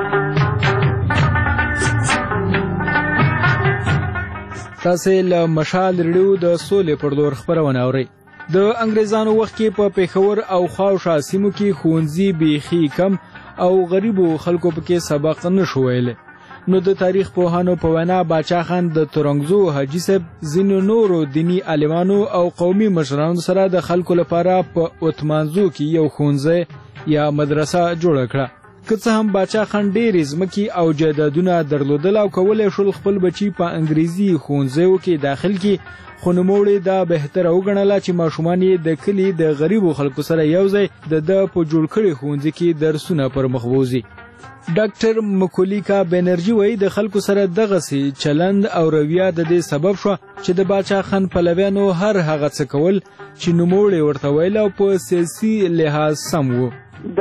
تاسې له مشال ریډیو د سولې پر لور خپرونه اورئ. د انګریزانو وخت کې په پیښور او خاوشا سیمو کې ښوونځي بیخي کم او غریبو خلکو پکې سبق نه شو ویلی. نو د تاریخ پوهانو په وینا باچا خان د ترنګزو حاجي صاحب ځینو نورو دینی عالمانو او قومي مشرانو سره د خلکو لپاره په اوتمانزو کې یو ښوونځی یا مدرسه جوړه کړه. که څه هم باچا خان ډېرې ځمکې او جایدادونه درلودل او کولی شول خپل بچي په انګریزي ښوونځیو کې داخل کړي، خو نوموړي دا بهتره وګڼله چې ماشومان یې د کلي د غریبو خلکو سره یو ځای د ده په جوړ کړي ښوونځي کې درسونه پر مخ بوځي. ډاکټر مکولیکا بنرجي وایي د خلکو سره دغسې چلند او رویه د دې سبب شوه چې د باچا خان پلویانو هر هغه څه کول چې نوموړي ورته ویل او په سیاسي لحاظ سم و.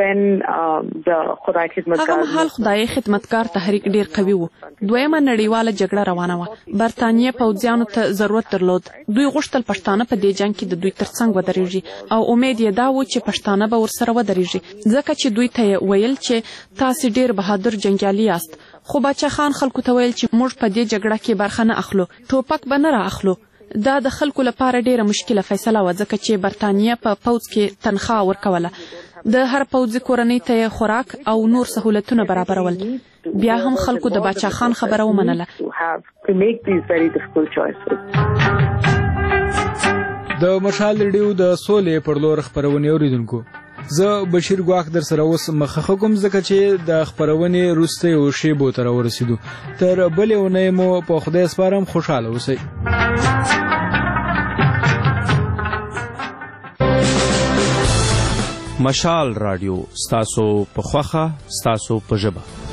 هغه مهال خدای خدمتګار تحریک ډیر قوي و. دویمه نړیواله جګړه روانه وه. برتانیې پوځیانو ته ضرورت درلود. دوی غوښتل پښتانه په دې جنګ کې د دوی ترڅنګ ودرېږي او امید یې دا و چې پښتانه به ورسره ودرېږي، ځکه چې دوی ته یې ویل چې تاسې ډیر بهادر جنګیالي یاست. خو باچا خان خلکو ته ویل چې موږ په دې جګړه کې برخه نه اخلو، ټوپک به نه را اخلو. دا د خلکو لپاره ډیره مشکله فیصله وه، ځکه چې برتانیې په پوځ کې تنخواه ورکوله. د هر پوځي کورنۍ ته خوراک او نور سهولتونه برابرول. بیا هم خلکو د باچا خان خبره ومنله.
د مشال ریډیو د سولې پر لور خپرونې اوریدونکو، زه بشیر ګواک در سره اوس مخه کوم ځکه چې د خپرونې وروستیو شیبو ته راورسېدو. تر بلې اونۍ مو په خدای سپارم، خوشحاله اوسئ.
مشال رادیو، ستاسو په خوښه، ستاسو په ژبه.